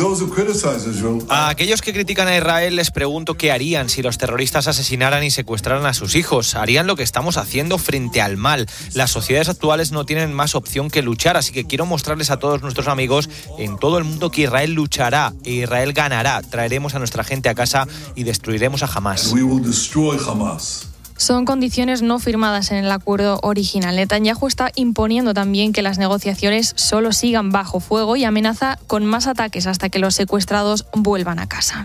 A aquellos que critican a Israel les pregunto qué harían si los terroristas asesinaran y secuestraran a sus hijos. Harían lo que estamos haciendo frente al mal. Las sociedades actuales no tienen más opción que luchar, así que quiero mostrarles a todos nuestros amigos en todo el mundo que Israel luchará e Israel ganará. Traeremos a nuestra gente a casa y destruiremos a Hamás. Son condiciones no firmadas en el acuerdo original. Netanyahu está imponiendo también que las negociaciones solo sigan bajo fuego y amenaza con más ataques hasta que los secuestrados vuelvan a casa.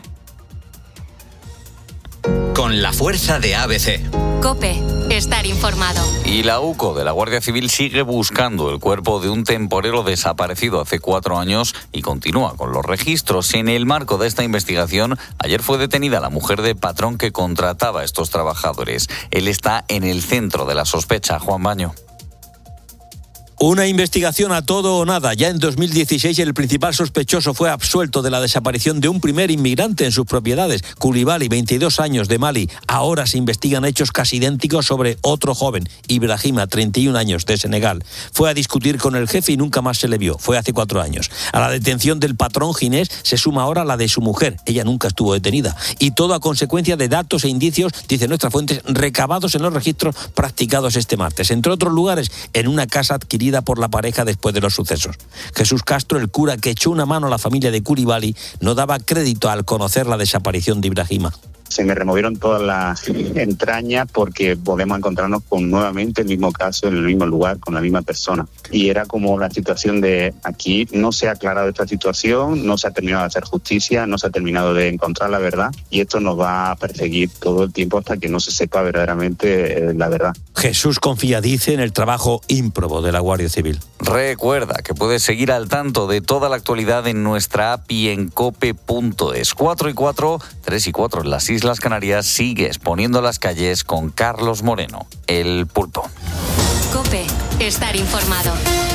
Con la fuerza de A B C. COPE, estar informado. Y la UCO de la Guardia Civil sigue buscando el cuerpo de un temporero desaparecido hace cuatro años y continúa con los registros. En el marco de esta investigación, ayer fue detenida la mujer del patrón que contrataba a estos trabajadores. Él está en el centro de la sospecha. Juan Baño. Una investigación a todo o nada. Ya en dos mil dieciséis el principal sospechoso fue absuelto de la desaparición de un primer inmigrante en sus propiedades, Coulibaly, veintidós años, de Mali. Ahora se investigan hechos casi idénticos sobre otro joven, Ibrahima, treinta y un años, de Senegal. Fue a discutir con el jefe y nunca más se le vio. Fue hace cuatro años. A la detención del patrón ginés se suma ahora la de su mujer. Ella nunca estuvo detenida. Y todo a consecuencia de datos e indicios, dicen nuestras fuentes, recabados en los registros practicados este martes. Entre otros lugares, en una casa adquirida por la pareja después de los sucesos. Jesús Castro, el cura que echó una mano a la familia de Coulibaly, no daba crédito al conocer la desaparición de Ibrahima. Se me removieron todas las entrañas porque podemos encontrarnos con nuevamente el mismo caso, en el mismo lugar, con la misma persona. Y era como la situación de aquí no se ha aclarado esta situación, no se ha terminado de hacer justicia, no se ha terminado de encontrar la verdad y esto nos va a perseguir todo el tiempo hasta que no se sepa verdaderamente la verdad. Jesús confía, dice, en el trabajo ímprobo de la Guardia Civil. Recuerda que puedes seguir al tanto de toda la actualidad en nuestra app y en cope punto es. cuatro y cuatro, tres y cuatro en las Islas Canarias. Sigues poniendo las calles con Carlos Moreno, el Pulpo. COPE, estar informado.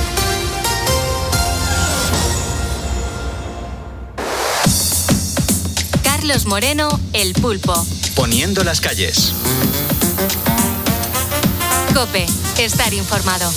Carlos Moreno, el Pulpo. Poniendo las calles. COPE, estar informado.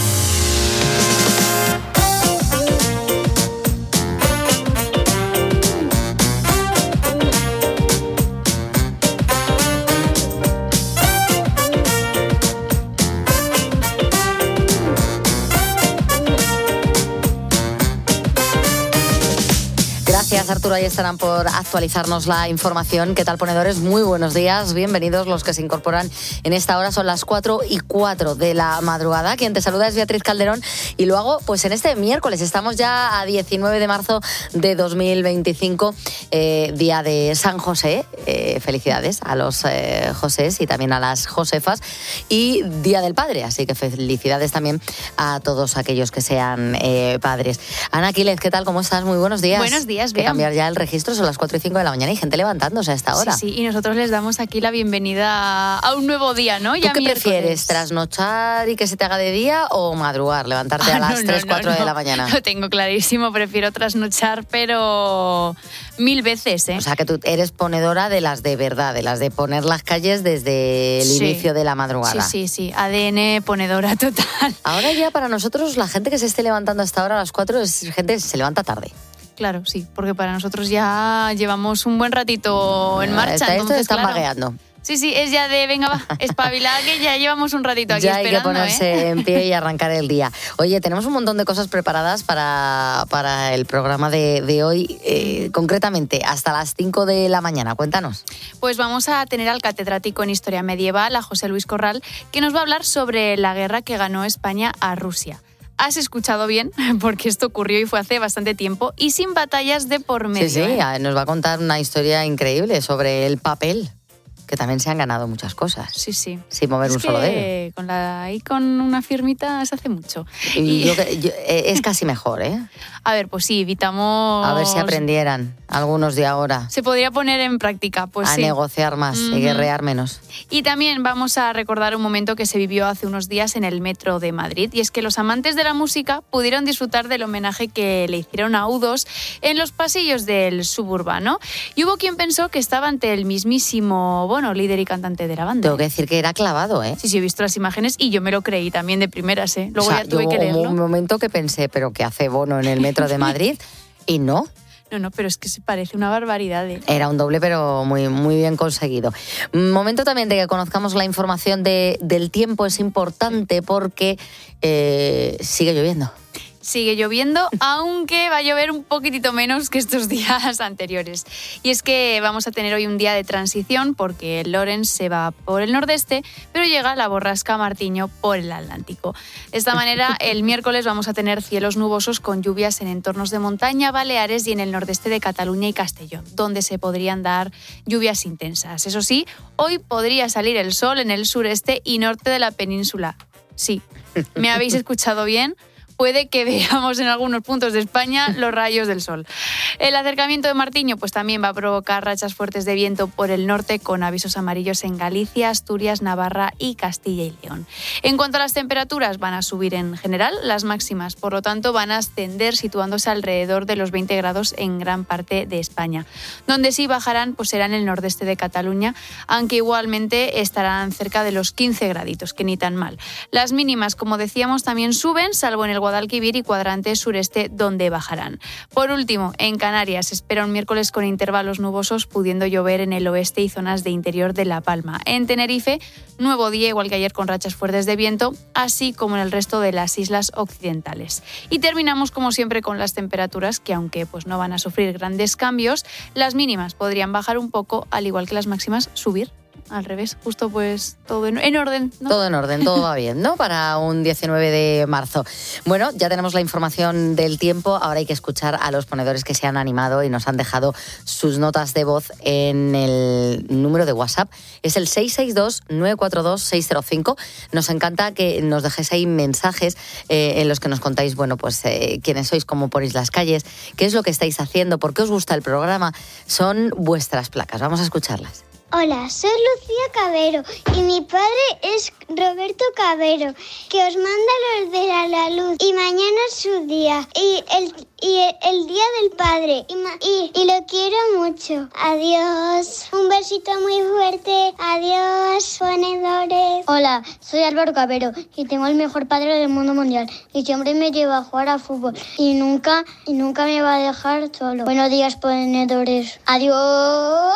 Gracias, Arturo. Ahí estarán por actualizarnos la información. ¿Qué tal, ponedores? Muy buenos días. Bienvenidos los que se incorporan en esta hora. Son las cuatro y cuatro de la madrugada. Quien te saluda es Beatriz Calderón y lo hago pues en este miércoles. Estamos ya a diecinueve de marzo de dos mil veinticinco, eh, día de San José. Eh, felicidades a los eh, Josés y también a las Josefas. Y Día del Padre, así que felicidades también a todos aquellos que sean eh, padres. Ana Quílez, ¿qué tal? ¿Cómo estás? Muy buenos días. Buenos días, que cambiar ya el registro, son las cuatro y cinco de la mañana y gente levantándose a esta hora. Sí, sí, y nosotros les damos aquí la bienvenida a un nuevo día, ¿no? ¿Tú ya qué miércoles. prefieres, trasnochar y que se te haga de día o madrugar, levantarte ah, a las no, tres, no, cuatro no, de la mañana? Lo tengo clarísimo, prefiero trasnochar, pero mil veces, ¿eh? O sea, que tú eres ponedora de las de verdad, de las de poner las calles desde el sí. inicio de la madrugada. Sí, sí, sí, A D N ponedora total. Ahora ya para nosotros la gente que se esté levantando hasta ahora a las cuatro es gente que se levanta tarde. Claro, sí, porque para nosotros ya llevamos un buen ratito en marcha. Está, entonces, esto están claro, vagueando. Sí, sí, es ya de, venga, va, espabilada, que ya llevamos un ratito aquí ya esperando. Hay que ponerse ¿eh? en pie y arrancar el día. Oye, tenemos un montón de cosas preparadas para, para el programa de, de hoy, eh, concretamente hasta las cinco de la mañana. Cuéntanos. Pues vamos a tener al catedrático en Historia Medieval, a José Luis Corral, que nos va a hablar sobre la guerra que ganó España a Rusia. Has escuchado bien, porque esto ocurrió y fue hace bastante tiempo y sin batallas de por medio. Sí, sí, ¿eh? nos va a contar una historia increíble sobre el papel, que también se han ganado muchas cosas. Sí, sí. Sin mover es un solo que dedo. Con la, ahí con una firmita se hace mucho. Y Y- yo que- yo- eh, es casi mejor, ¿eh? A ver, pues sí, evitamos... A ver si aprendieran algunos de ahora Se podría poner en práctica, pues a sí. negociar más y Ujú. guerrear menos. Y también vamos a recordar un momento que se vivió hace unos días en el metro de Madrid, y es que los amantes de la música pudieron disfrutar del homenaje que le hicieron a U dos en los pasillos del suburbano. Y hubo quien pensó que estaba ante el mismísimo, bueno, líder y cantante de la banda. Tengo que decir que era clavado, ¿eh? Sí, sí, he visto las imágenes y yo me lo creí también de primeras, ¿eh? Luego O sea, ya tuve yo que hubo leerlo. un momento que pensé, ¿pero qué hace Bono en el metro de Madrid? Y no. No, no, pero es que se parece una barbaridad. ¿eh? Era un doble, pero muy, muy bien conseguido. Momento también de que conozcamos la información de, del tiempo. Es importante porque eh, sigue lloviendo. Sigue lloviendo, aunque va a llover un poquitito menos que estos días anteriores. Y es que vamos a tener hoy un día de transición porque el Lawrence se va por el nordeste, pero llega la borrasca Martiño por el Atlántico. De esta manera, el miércoles vamos a tener cielos nubosos con lluvias en entornos de montaña, Baleares y en el nordeste de Cataluña y Castellón, donde se podrían dar lluvias intensas. Eso sí, hoy podría salir el sol en el sureste y norte de la península. Sí, me habéis escuchado bien. Puede que veamos en algunos puntos de España los rayos del sol. El acercamiento de Martiño pues también va a provocar rachas fuertes de viento por el norte con avisos amarillos en Galicia, Asturias, Navarra y Castilla y León. En cuanto a las temperaturas, van a subir en general las máximas, por lo tanto van a ascender situándose alrededor de los veinte grados en gran parte de España. Donde sí bajarán pues será en el nordeste de Cataluña, aunque igualmente estarán cerca de los quince graditos, que ni tan mal. Las mínimas, como decíamos, también suben, salvo en el Guadalquivir y cuadrante sureste, donde bajarán. Por último, en Canarias se espera un miércoles con intervalos nubosos, pudiendo llover en el oeste y zonas de interior de La Palma. En Tenerife, nuevo día, igual que ayer, con rachas fuertes de viento, así como en el resto de las islas occidentales. Y terminamos, como siempre, con las temperaturas, que aunque pues, no van a sufrir grandes cambios, las mínimas podrían bajar un poco, al igual que las máximas subir. Al revés, justo pues todo en, en orden, ¿no? Todo en orden, todo va bien, ¿no? Para un diecinueve de marzo. Bueno, ya tenemos la información del tiempo, ahora hay que escuchar a los ponedores que se han animado y nos han dejado sus notas de voz en el número de WhatsApp. Es el seis seis dos, nueve cuatro dos, seis cero cinco. Nos encanta que nos dejéis ahí mensajes eh, en los que nos contáis, bueno, pues eh, quiénes sois, cómo ponéis las calles, qué es lo que estáis haciendo, por qué os gusta el programa. Son vuestras placas, vamos a escucharlas. Hola, soy Lucía Cabero y mi padre es Roberto Cabero, que os manda los de la, la luz y mañana es su día y el, y el, el día del padre y, ma, y, y lo quiero mucho. Adiós, un besito muy fuerte, adiós, ponedores. Hola, soy Álvaro Cabero y tengo el mejor padre del mundo mundial y siempre me lleva a jugar a fútbol y nunca, y nunca me va a dejar solo. Buenos días, ponedores. Adiós.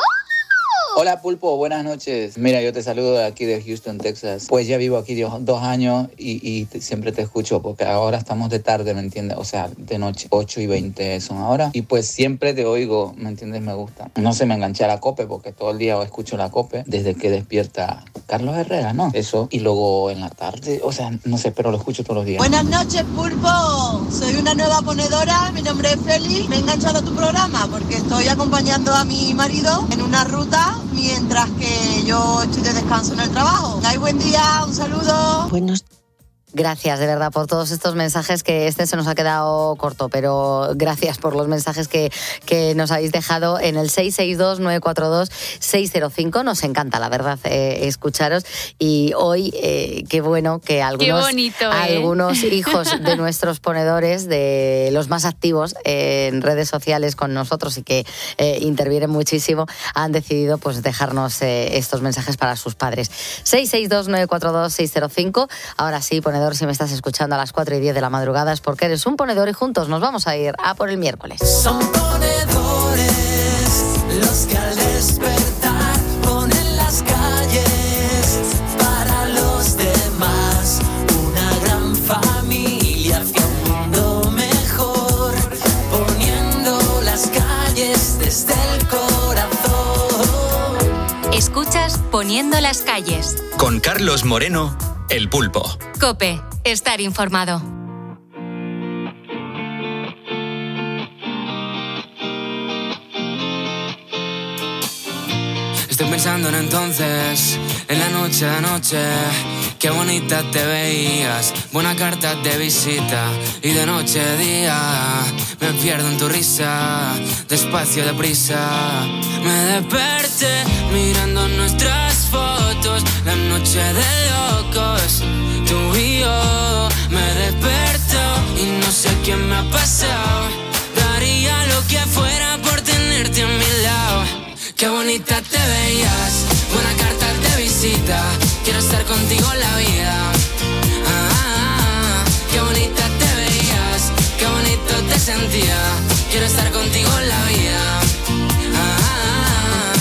Hola Pulpo, buenas noches. Mira, yo te saludo de aquí de Houston, Texas. Pues ya vivo aquí dos años y, y te, siempre te escucho porque ahora estamos de tarde, ¿me entiendes? O sea, de noche, ocho y veinte son ahora. Y pues siempre te oigo, ¿me entiendes? Me gusta. No se me enganché a la COPE porque todo el día escucho la COPE desde que despierta Carlos Herrera, ¿no? Eso. Y luego en la tarde, o sea, no sé, pero lo escucho todos los días. Buenas noches, Pulpo. Soy una nueva ponedora, mi nombre es Feli. Me he enganchado a tu programa porque estoy acompañando a mi marido en una ruta mientras que yo estoy de descanso en el trabajo. Hay buen día, un saludo. Buenos Gracias, de verdad, por todos estos mensajes, que este se nos ha quedado corto, pero gracias por los mensajes que, que nos habéis dejado en el seis seis dos, nueve cuatro dos, seis cero cinco. Nos encanta, la verdad, eh, escucharos. Y hoy, eh, qué bueno que algunos, Qué bonito, ¿eh? algunos hijos de nuestros ponedores, de los más activos eh, en redes sociales con nosotros y que eh, intervienen muchísimo, han decidido pues dejarnos eh, estos mensajes para sus padres. seis seis dos, nueve cuatro dos, seis cero cinco. Ahora sí, ponedor, si me estás escuchando a las cuatro y diez de la madrugada es porque eres un ponedor y juntos nos vamos a ir a por el miércoles. Son ponedores los que al despertar ponen las calles Poniendo las calles. Con Carlos Moreno, El Pulpo. COPE. Estar informado. Estoy pensando en entonces, en la noche de anoche. Qué bonita te veías, buena carta de visita. Y de noche a día me pierdo en tu risa, despacio, deprisa. Me desperté mirando nuestras fotos, la noche de locos, tú y yo. Me desperto y no sé qué me ha pasado. Daría lo que fuera por tenerte a mi lado. Qué bonita te veías, buena carta de visita. Quiero estar contigo en la vida. Ah, ah, ah. Qué bonita te veías, qué bonito te sentía. Quiero estar contigo en la vida. Ah, ah,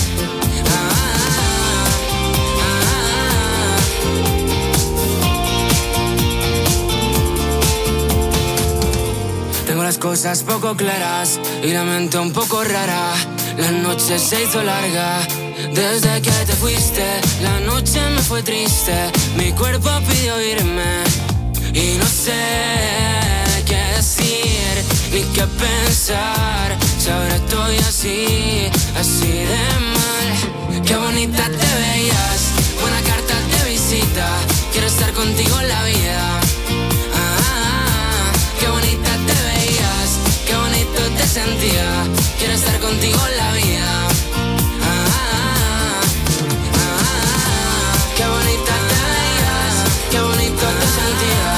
ah, ah. Tengo las cosas poco claras y la mente un poco rara. La noche se hizo larga desde que te fuiste. La noche me fue triste, mi cuerpo pidió irme y no sé qué decir ni qué pensar. Si ahora estoy así, así de mal. Qué bonita te veías, buena carta de visita. Quiero estar contigo en la vida. Ah, ah, ah. Qué bonita te veías, qué bonito te sentía. Quiero estar contigo en la vida. Ah, ah, ah, ah. Qué bonita te veías, qué bonito te sentía.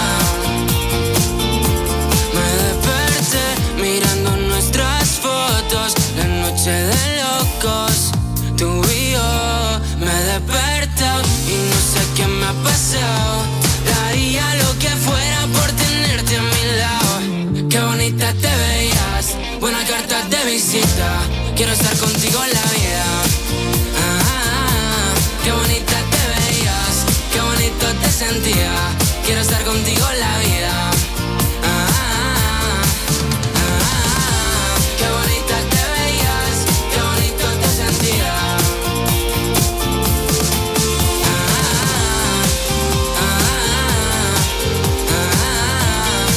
Me desperté mirando nuestras fotos, la noche de locos, tú y yo. Me desperté y no sé qué me ha pasado. Daría lo que fuera por tenerte a mi lado. Qué bonita te veías, buena carta de visita. Quiero estar contigo en la vida. Ah, ah, ah. Qué bonita te veías, qué bonito te sentía. Quiero estar contigo en la vida. Ah, ah, ah, ah. Qué bonita te veías, qué bonito te sentía. Ah, ah, ah, ah.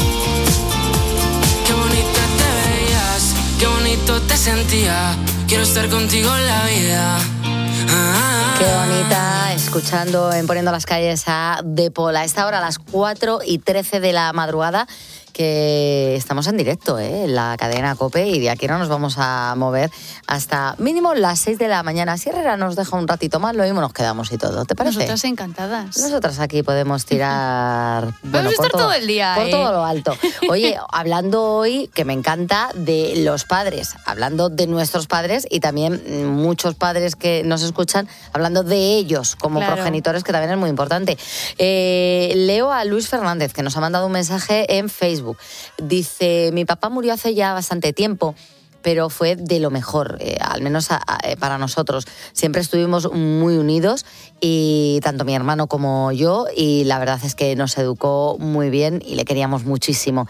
Qué bonita te veías, qué bonito te sentía. Quiero estar contigo en la vida. Ah, Qué bonita, escuchando en Poniendo las calles a De Paul. A esta hora, a las cuatro y trece de la madrugada, que estamos en directo, ¿eh? En la cadena COPE, y de aquí no nos vamos a mover hasta mínimo las seis de la mañana. Si Herrera nos deja un ratito más, lo mismo nos quedamos y todo, ¿te parece? Nosotras encantadas. Nosotras aquí podemos tirar... Podemos estar todo, todo el día, Por ¿eh? todo lo alto. Oye, hablando hoy, que me encanta, de los padres, hablando de nuestros padres y también muchos padres que nos escuchan, hablando de ellos como Claro. progenitores, que también es muy importante. Eh, leo a Luis Fernández, que nos ha mandado un mensaje en Facebook. Dice, mi papá murió hace ya bastante tiempo, pero fue de lo mejor, eh, al menos a, a, para nosotros. Siempre estuvimos muy unidos, y tanto mi hermano como yo, y la verdad es que nos educó muy bien y le queríamos muchísimo.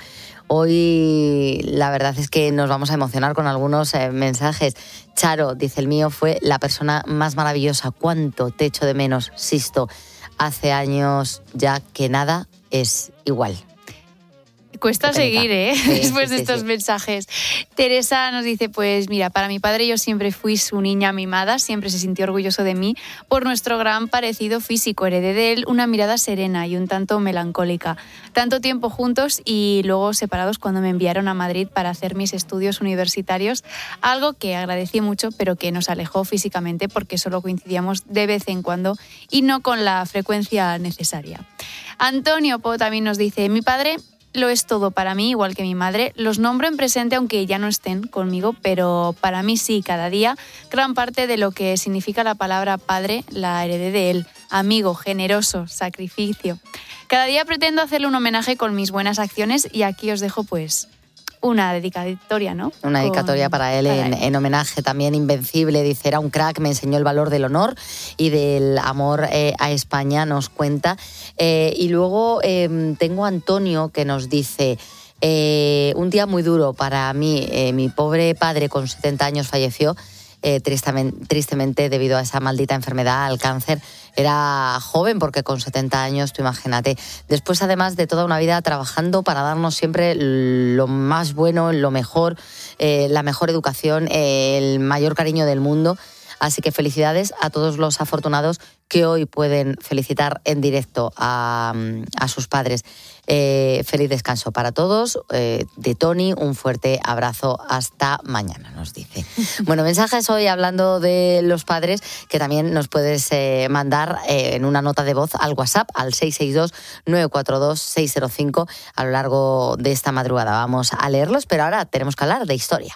Hoy la verdad es que nos vamos a emocionar con algunos eh, mensajes. Charo dice, el mío fue la persona más maravillosa. ¿Cuánto te echo de menos, Sisto? Hace años ya que nada es igual. Cuesta seguir, ¿eh? Sí, Después sí, de sí, estos sí. mensajes. Teresa nos dice, pues mira, para mi padre yo siempre fui su niña mimada, siempre se sintió orgulloso de mí por nuestro gran parecido físico. Heredé de él una mirada serena y un tanto melancólica. Tanto tiempo juntos y luego separados cuando me enviaron a Madrid para hacer mis estudios universitarios, algo que agradecí mucho, pero que nos alejó físicamente porque solo coincidíamos de vez en cuando y no con la frecuencia necesaria. Antonio Po también nos dice, mi padre lo es todo para mí, igual que mi madre. Los nombro en presente aunque ya no estén conmigo, pero para mí sí, cada día. Gran parte de lo que significa la palabra padre la heredé de él. Amigo, generoso, sacrificio. Cada día pretendo hacerle un homenaje con mis buenas acciones y aquí os dejo pues una dedicatoria, ¿no? Una dedicatoria Con... para él, para en, él. en homenaje también invencible. Dice, era un crack, me enseñó el valor del honor y del amor eh, a España, nos cuenta. Eh, y luego eh, tengo a Antonio, que nos dice, eh, un día muy duro para mí, eh, mi pobre padre con setenta años falleció. eh, tristemente, tristemente debido a esa maldita enfermedad, al cáncer. Era joven porque con setenta años, tú imagínate. Después, además de toda una vida trabajando para darnos siempre lo más bueno, lo mejor, eh, la mejor educación, eh, el mayor cariño del mundo. Así que felicidades a todos los afortunados que hoy pueden felicitar en directo a, a sus padres. Eh, feliz descanso para todos. Eh, de Tony, un fuerte abrazo. Hasta mañana, nos dice. Bueno, mensajes hoy hablando de los padres que también nos puedes eh, mandar eh, en una nota de voz al WhatsApp, al seis seis dos, nueve cuatro dos, seis cero cinco a lo largo de esta madrugada. Vamos a leerlos, pero ahora tenemos que hablar de historia.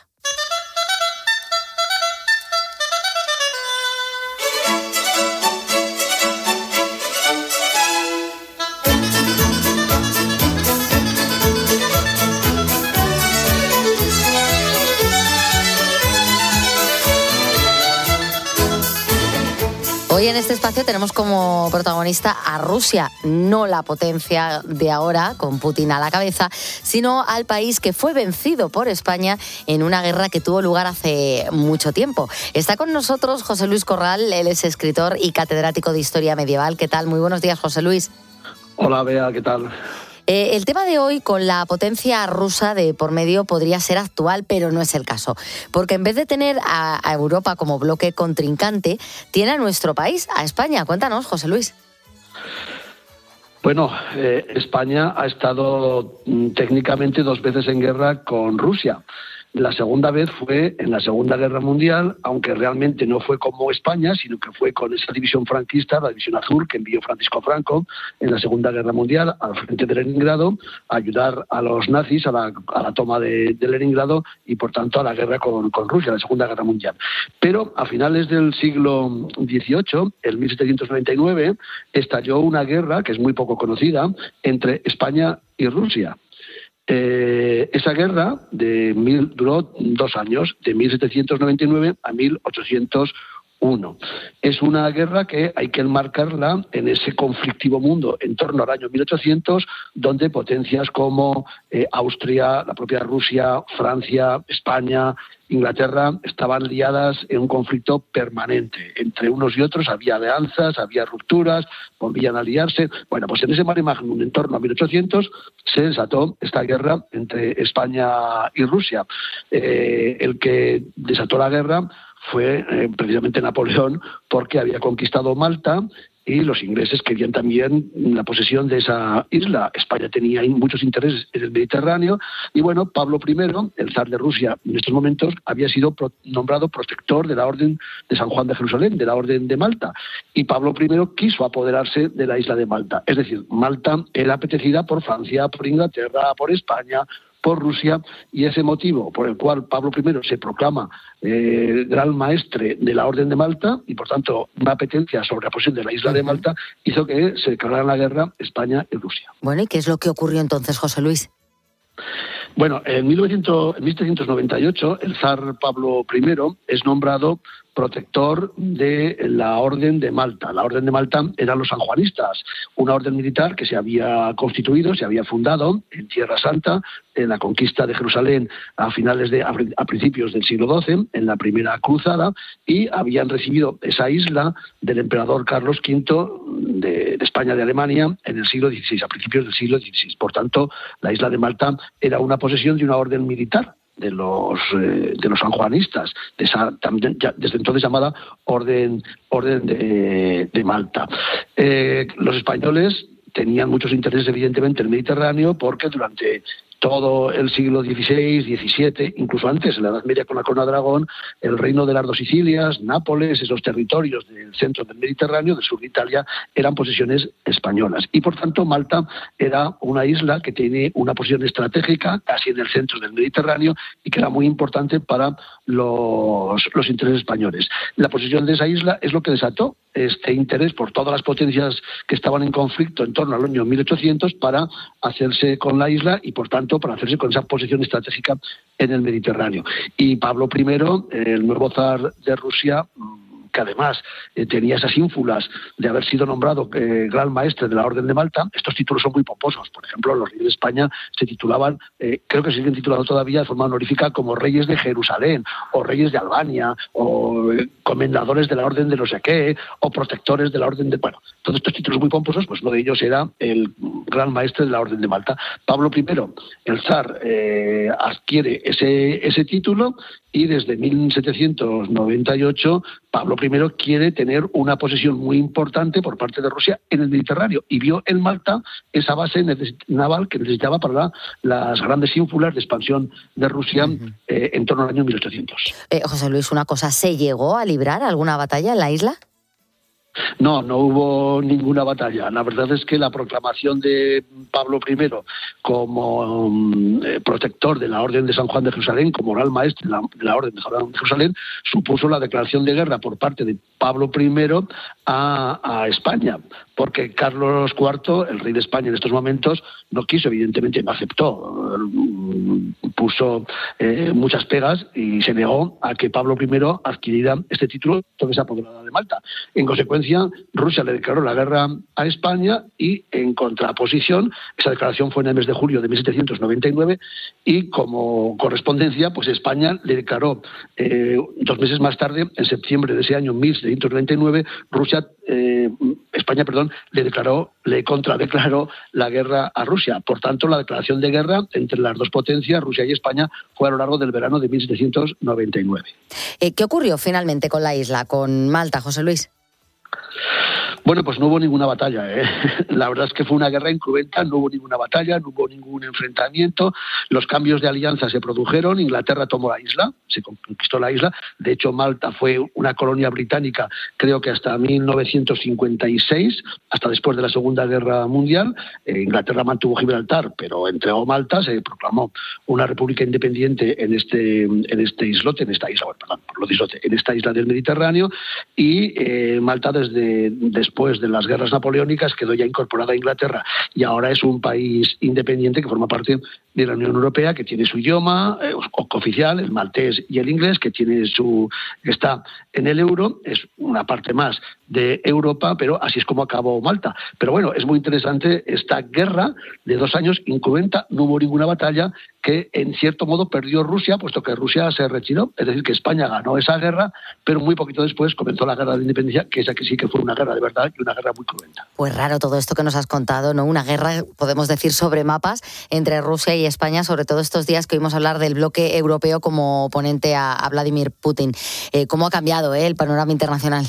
Hoy en este espacio tenemos como protagonista a Rusia, no la potencia de ahora, con Putin a la cabeza, sino al país que fue vencido por España en una guerra que tuvo lugar hace mucho tiempo. Está con nosotros José Luis Corral, él es escritor y catedrático de Historia Medieval. ¿Qué tal? Muy buenos días, José Luis. Hola, Bea, ¿qué tal? Eh, el tema de hoy, con la potencia rusa de por medio, podría ser actual, pero no es el caso. Porque en vez de tener a, a Europa como bloque contrincante, tiene a nuestro país, a España. Cuéntanos, José Luis. Bueno, eh, España ha estado mm, técnicamente dos veces en guerra con Rusia. La segunda vez fue en la Segunda Guerra Mundial, aunque realmente no fue como España, sino que fue con esa división franquista, la división azul, que envió Francisco Franco en la Segunda Guerra Mundial al frente de Leningrado, a ayudar a los nazis a la, a la toma de, de Leningrado y, por tanto, a la guerra con, con Rusia, la Segunda Guerra Mundial. Pero a finales del siglo dieciocho, en mil setecientos noventa y nueve, estalló una guerra, que es muy poco conocida, entre España y Rusia. Eh, esa guerra de mil, duró dos años, de mil setecientos noventa y nueve a mil ochocientos uno. Es una guerra que hay que enmarcarla en ese conflictivo mundo en torno al año mil ochocientos, donde potencias como eh, Austria, la propia Rusia, Francia, España, Inglaterra estaban liadas en un conflicto permanente. Entre unos y otros había alianzas, había rupturas, volvían a liarse. Bueno, pues en ese mare magnum, en torno a mil ochocientos, se desató esta guerra entre España y Rusia. Eh, el que desató la guerra fue eh, precisamente Napoleón, porque había conquistado Malta y los ingleses querían también la posesión de esa isla. España tenía muchos intereses en el Mediterráneo y, bueno, Pablo primero, el zar de Rusia en estos momentos, había sido pro- nombrado protector de la Orden de San Juan de Jerusalén, de la Orden de Malta, y Pablo primero quiso apoderarse de la isla de Malta. Es decir, Malta era apetecida por Francia, por Inglaterra, por España, por Rusia, y ese motivo por el cual Pablo primero se proclama eh, gran maestre de la Orden de Malta y, por tanto, una apetencia sobre la posesión de la isla de Malta, hizo que se declarara la guerra España y Rusia. Bueno, ¿y qué es lo que ocurrió entonces, José Luis? Bueno, en mil setecientos noventa y ocho el zar Pablo primero es nombrado protector de la Orden de Malta. La Orden de Malta eran los sanjuanistas, una orden militar que se había constituido, se había fundado en Tierra Santa, en la conquista de Jerusalén a finales de a principios del siglo doce, en la primera cruzada, y habían recibido esa isla del emperador Carlos quinto de, de España, de Alemania, en el siglo dieciséis, a principios del siglo dieciséis. Por tanto, la isla de Malta era una posesión de una orden militar de los eh, de los sanjuanistas, de esa, también, ya, desde entonces llamada Orden Orden de, de Malta. Eh, los españoles tenían muchos intereses, evidentemente, en el Mediterráneo, porque durante todo el siglo dieciséis, diecisiete, incluso antes, en la Edad Media con la Corona de Aragón, el reino de las dos Sicilias, Nápoles, esos territorios del centro del Mediterráneo, del sur de Italia, eran posesiones españolas. Y, por tanto, Malta era una isla que tiene una posición estratégica casi en el centro del Mediterráneo y que era muy importante para los, los intereses españoles. La posesión de esa isla es lo que desató este interés por todas las potencias que estaban en conflicto en torno al año mil ochocientos para hacerse con la isla y, por tanto, para hacerse con esa posición estratégica en el Mediterráneo. Y Pablo primero, el nuevo zar de Rusia, que además eh, tenía esas ínfulas de haber sido nombrado eh, Gran Maestre de la Orden de Malta. Estos títulos son muy pomposos. Por ejemplo, los reyes de España se titulaban, eh, creo que se siguen titulando todavía de forma honorífica como reyes de Jerusalén, o reyes de Albania, o eh, comendadores de la Orden de no sé qué, o protectores de la Orden de... Bueno, todos estos títulos muy pomposos, pues uno de ellos era el Gran Maestre de la Orden de Malta. Pablo primero, el zar, eh, adquiere ese, ese título, y desde mil setecientos noventa y ocho Pablo primero quiere tener una posesión muy importante por parte de Rusia en el Mediterráneo, y vio en Malta esa base naval que necesitaba para la, las grandes ínfulas de expansión de Rusia uh-huh. eh, en torno al año mil ochocientos. Eh, José Luis, una cosa, ¿se llegó a librar alguna batalla en la isla? No, no hubo ninguna batalla. La verdad es que la proclamación de Pablo primero como um, eh, protector de la Orden de San Juan de Jerusalén, como Gran Maestre de la, de la Orden de San Juan de Jerusalén, supuso la declaración de guerra por parte de Pablo primero a, a España, porque Carlos cuarto, el rey de España en estos momentos, no quiso, evidentemente, no aceptó, puso eh, muchas pegas y se negó a que Pablo primero adquiriera este título que se apoderara de Malta. En consecuencia, Rusia le declaró la guerra a España, y en contraposición, esa declaración fue en el mes de julio de mil setecientos noventa y nueve, y como correspondencia, pues España le declaró eh, dos meses más tarde, en septiembre de ese año mil setecientos noventa y nueve, Rusia, eh, España, perdón, le declaró, le contradeclaró la guerra a Rusia. Por tanto, la declaración de guerra entre las dos potencias, Rusia y España, fue a lo largo del verano de mil setecientos noventa y nueve. Eh, ¿Qué ocurrió finalmente con la isla, con Malta, José Luis? Bueno, pues no hubo ninguna batalla, ¿eh? La verdad es que fue una guerra incruenta, no hubo ninguna batalla, no hubo ningún enfrentamiento. Los cambios de alianza se produjeron, Inglaterra tomó la isla, se conquistó la isla. De hecho, Malta fue una colonia británica, creo que hasta mil novecientos cincuenta y seis, hasta después de la Segunda Guerra Mundial. Eh, Inglaterra mantuvo Gibraltar, pero entregó Malta, se proclamó una república independiente en este, en este islote, en esta isla, bueno, perdón, por lo de islote, en esta isla del Mediterráneo, y eh, Malta desde, desde después de las guerras napoleónicas quedó ya incorporada a Inglaterra, y ahora es un país independiente que forma parte de la Unión Europea, que tiene su idioma eh, oficial, el maltés y el inglés, que tiene su que está en el euro, es una parte más de Europa, pero así es como acabó Malta. Pero bueno, es muy interesante esta guerra de dos años incruenta, no hubo ninguna batalla, que en cierto modo perdió Rusia, puesto que Rusia se retiró, es decir, que España ganó esa guerra, pero muy poquito después comenzó la guerra de independencia, que esa que sí que fue una guerra de verdad y una guerra muy cruenta. Pues raro todo esto que nos has contado, ¿no? Una guerra, podemos decir, sobre mapas entre Rusia y España, sobre todo estos días que oímos hablar del bloque europeo como oponente a, a Vladimir Putin. Eh, ¿Cómo ha cambiado eh, el panorama internacional?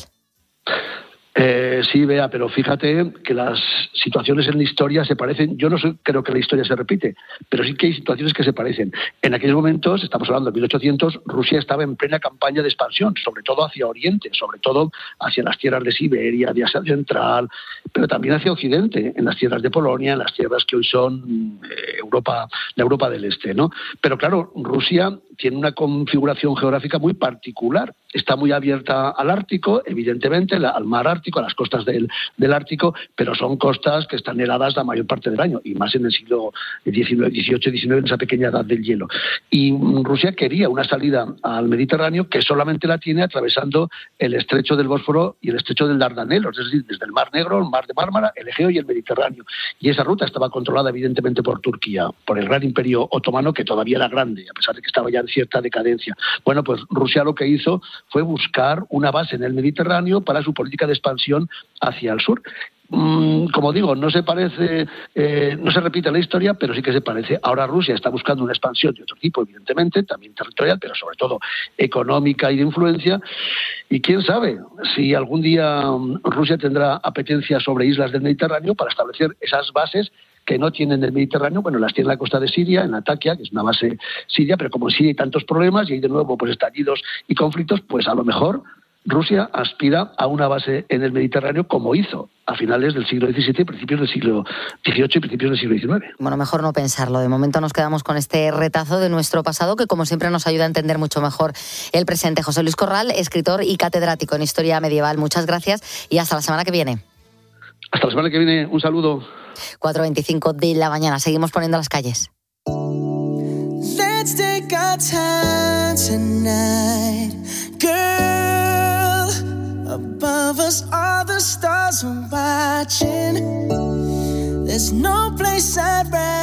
Eh, sí, Bea, pero fíjate que las situaciones en la historia se parecen. Yo no sé, creo que la historia se repite, pero sí que hay situaciones que se parecen. En aquellos momentos, estamos hablando de mil ochocientos, Rusia estaba en plena campaña de expansión, sobre todo hacia Oriente, sobre todo hacia las tierras de Siberia, de Asia Central, pero también hacia Occidente, en las tierras de Polonia, en las tierras que hoy son eh, Europa, la Europa del Este, ¿no? Pero claro, Rusia tiene una configuración geográfica muy particular. Está muy abierta al Ártico, evidentemente, al mar Ártico, a las costas del, del Ártico, pero son costas que están heladas la mayor parte del año, y más en el siglo diecinueve, dieciocho, diecinueve, en esa pequeña edad del hielo. Y Rusia quería una salida al Mediterráneo que solamente la tiene atravesando el estrecho del Bósforo y el estrecho del Dardanelos, es decir, desde el Mar Negro, el Mar de Mármara, el Egeo y el Mediterráneo. Y esa ruta estaba controlada evidentemente por Turquía, por el gran imperio otomano, que todavía era grande, a pesar de que estaba ya en cierta decadencia. Bueno, pues Rusia lo que hizo fue buscar una base en el Mediterráneo para su política de expansión hacia el sur. Mm, como digo, no se parece, eh, no se repite la historia, pero sí que se parece. Ahora Rusia está buscando una expansión de otro tipo, evidentemente, también territorial, pero sobre todo económica y de influencia. Y quién sabe si algún día Rusia tendrá apetencia sobre islas del Mediterráneo para establecer esas bases que no tienen el Mediterráneo. Bueno, las tiene en la costa de Siria, en Latakia, que es una base siria, pero como en Siria hay tantos problemas y hay de nuevo pues estallidos y conflictos, pues a lo mejor Rusia aspira a una base en el Mediterráneo, como hizo a finales del siglo diecisiete, principios del siglo dieciocho y principios del siglo diecinueve. Bueno, mejor no pensarlo. De momento nos quedamos con este retazo de nuestro pasado, que como siempre nos ayuda a entender mucho mejor el presente. José Luis Corral, escritor y catedrático en Historia Medieval. Muchas gracias y hasta la semana que viene. Hasta la semana que viene. Un saludo. cuatro veinticinco de la mañana. Seguimos poniendo las calles. Let's take our time tonight, girl. of us, all the stars are watching. There's no place I'd rather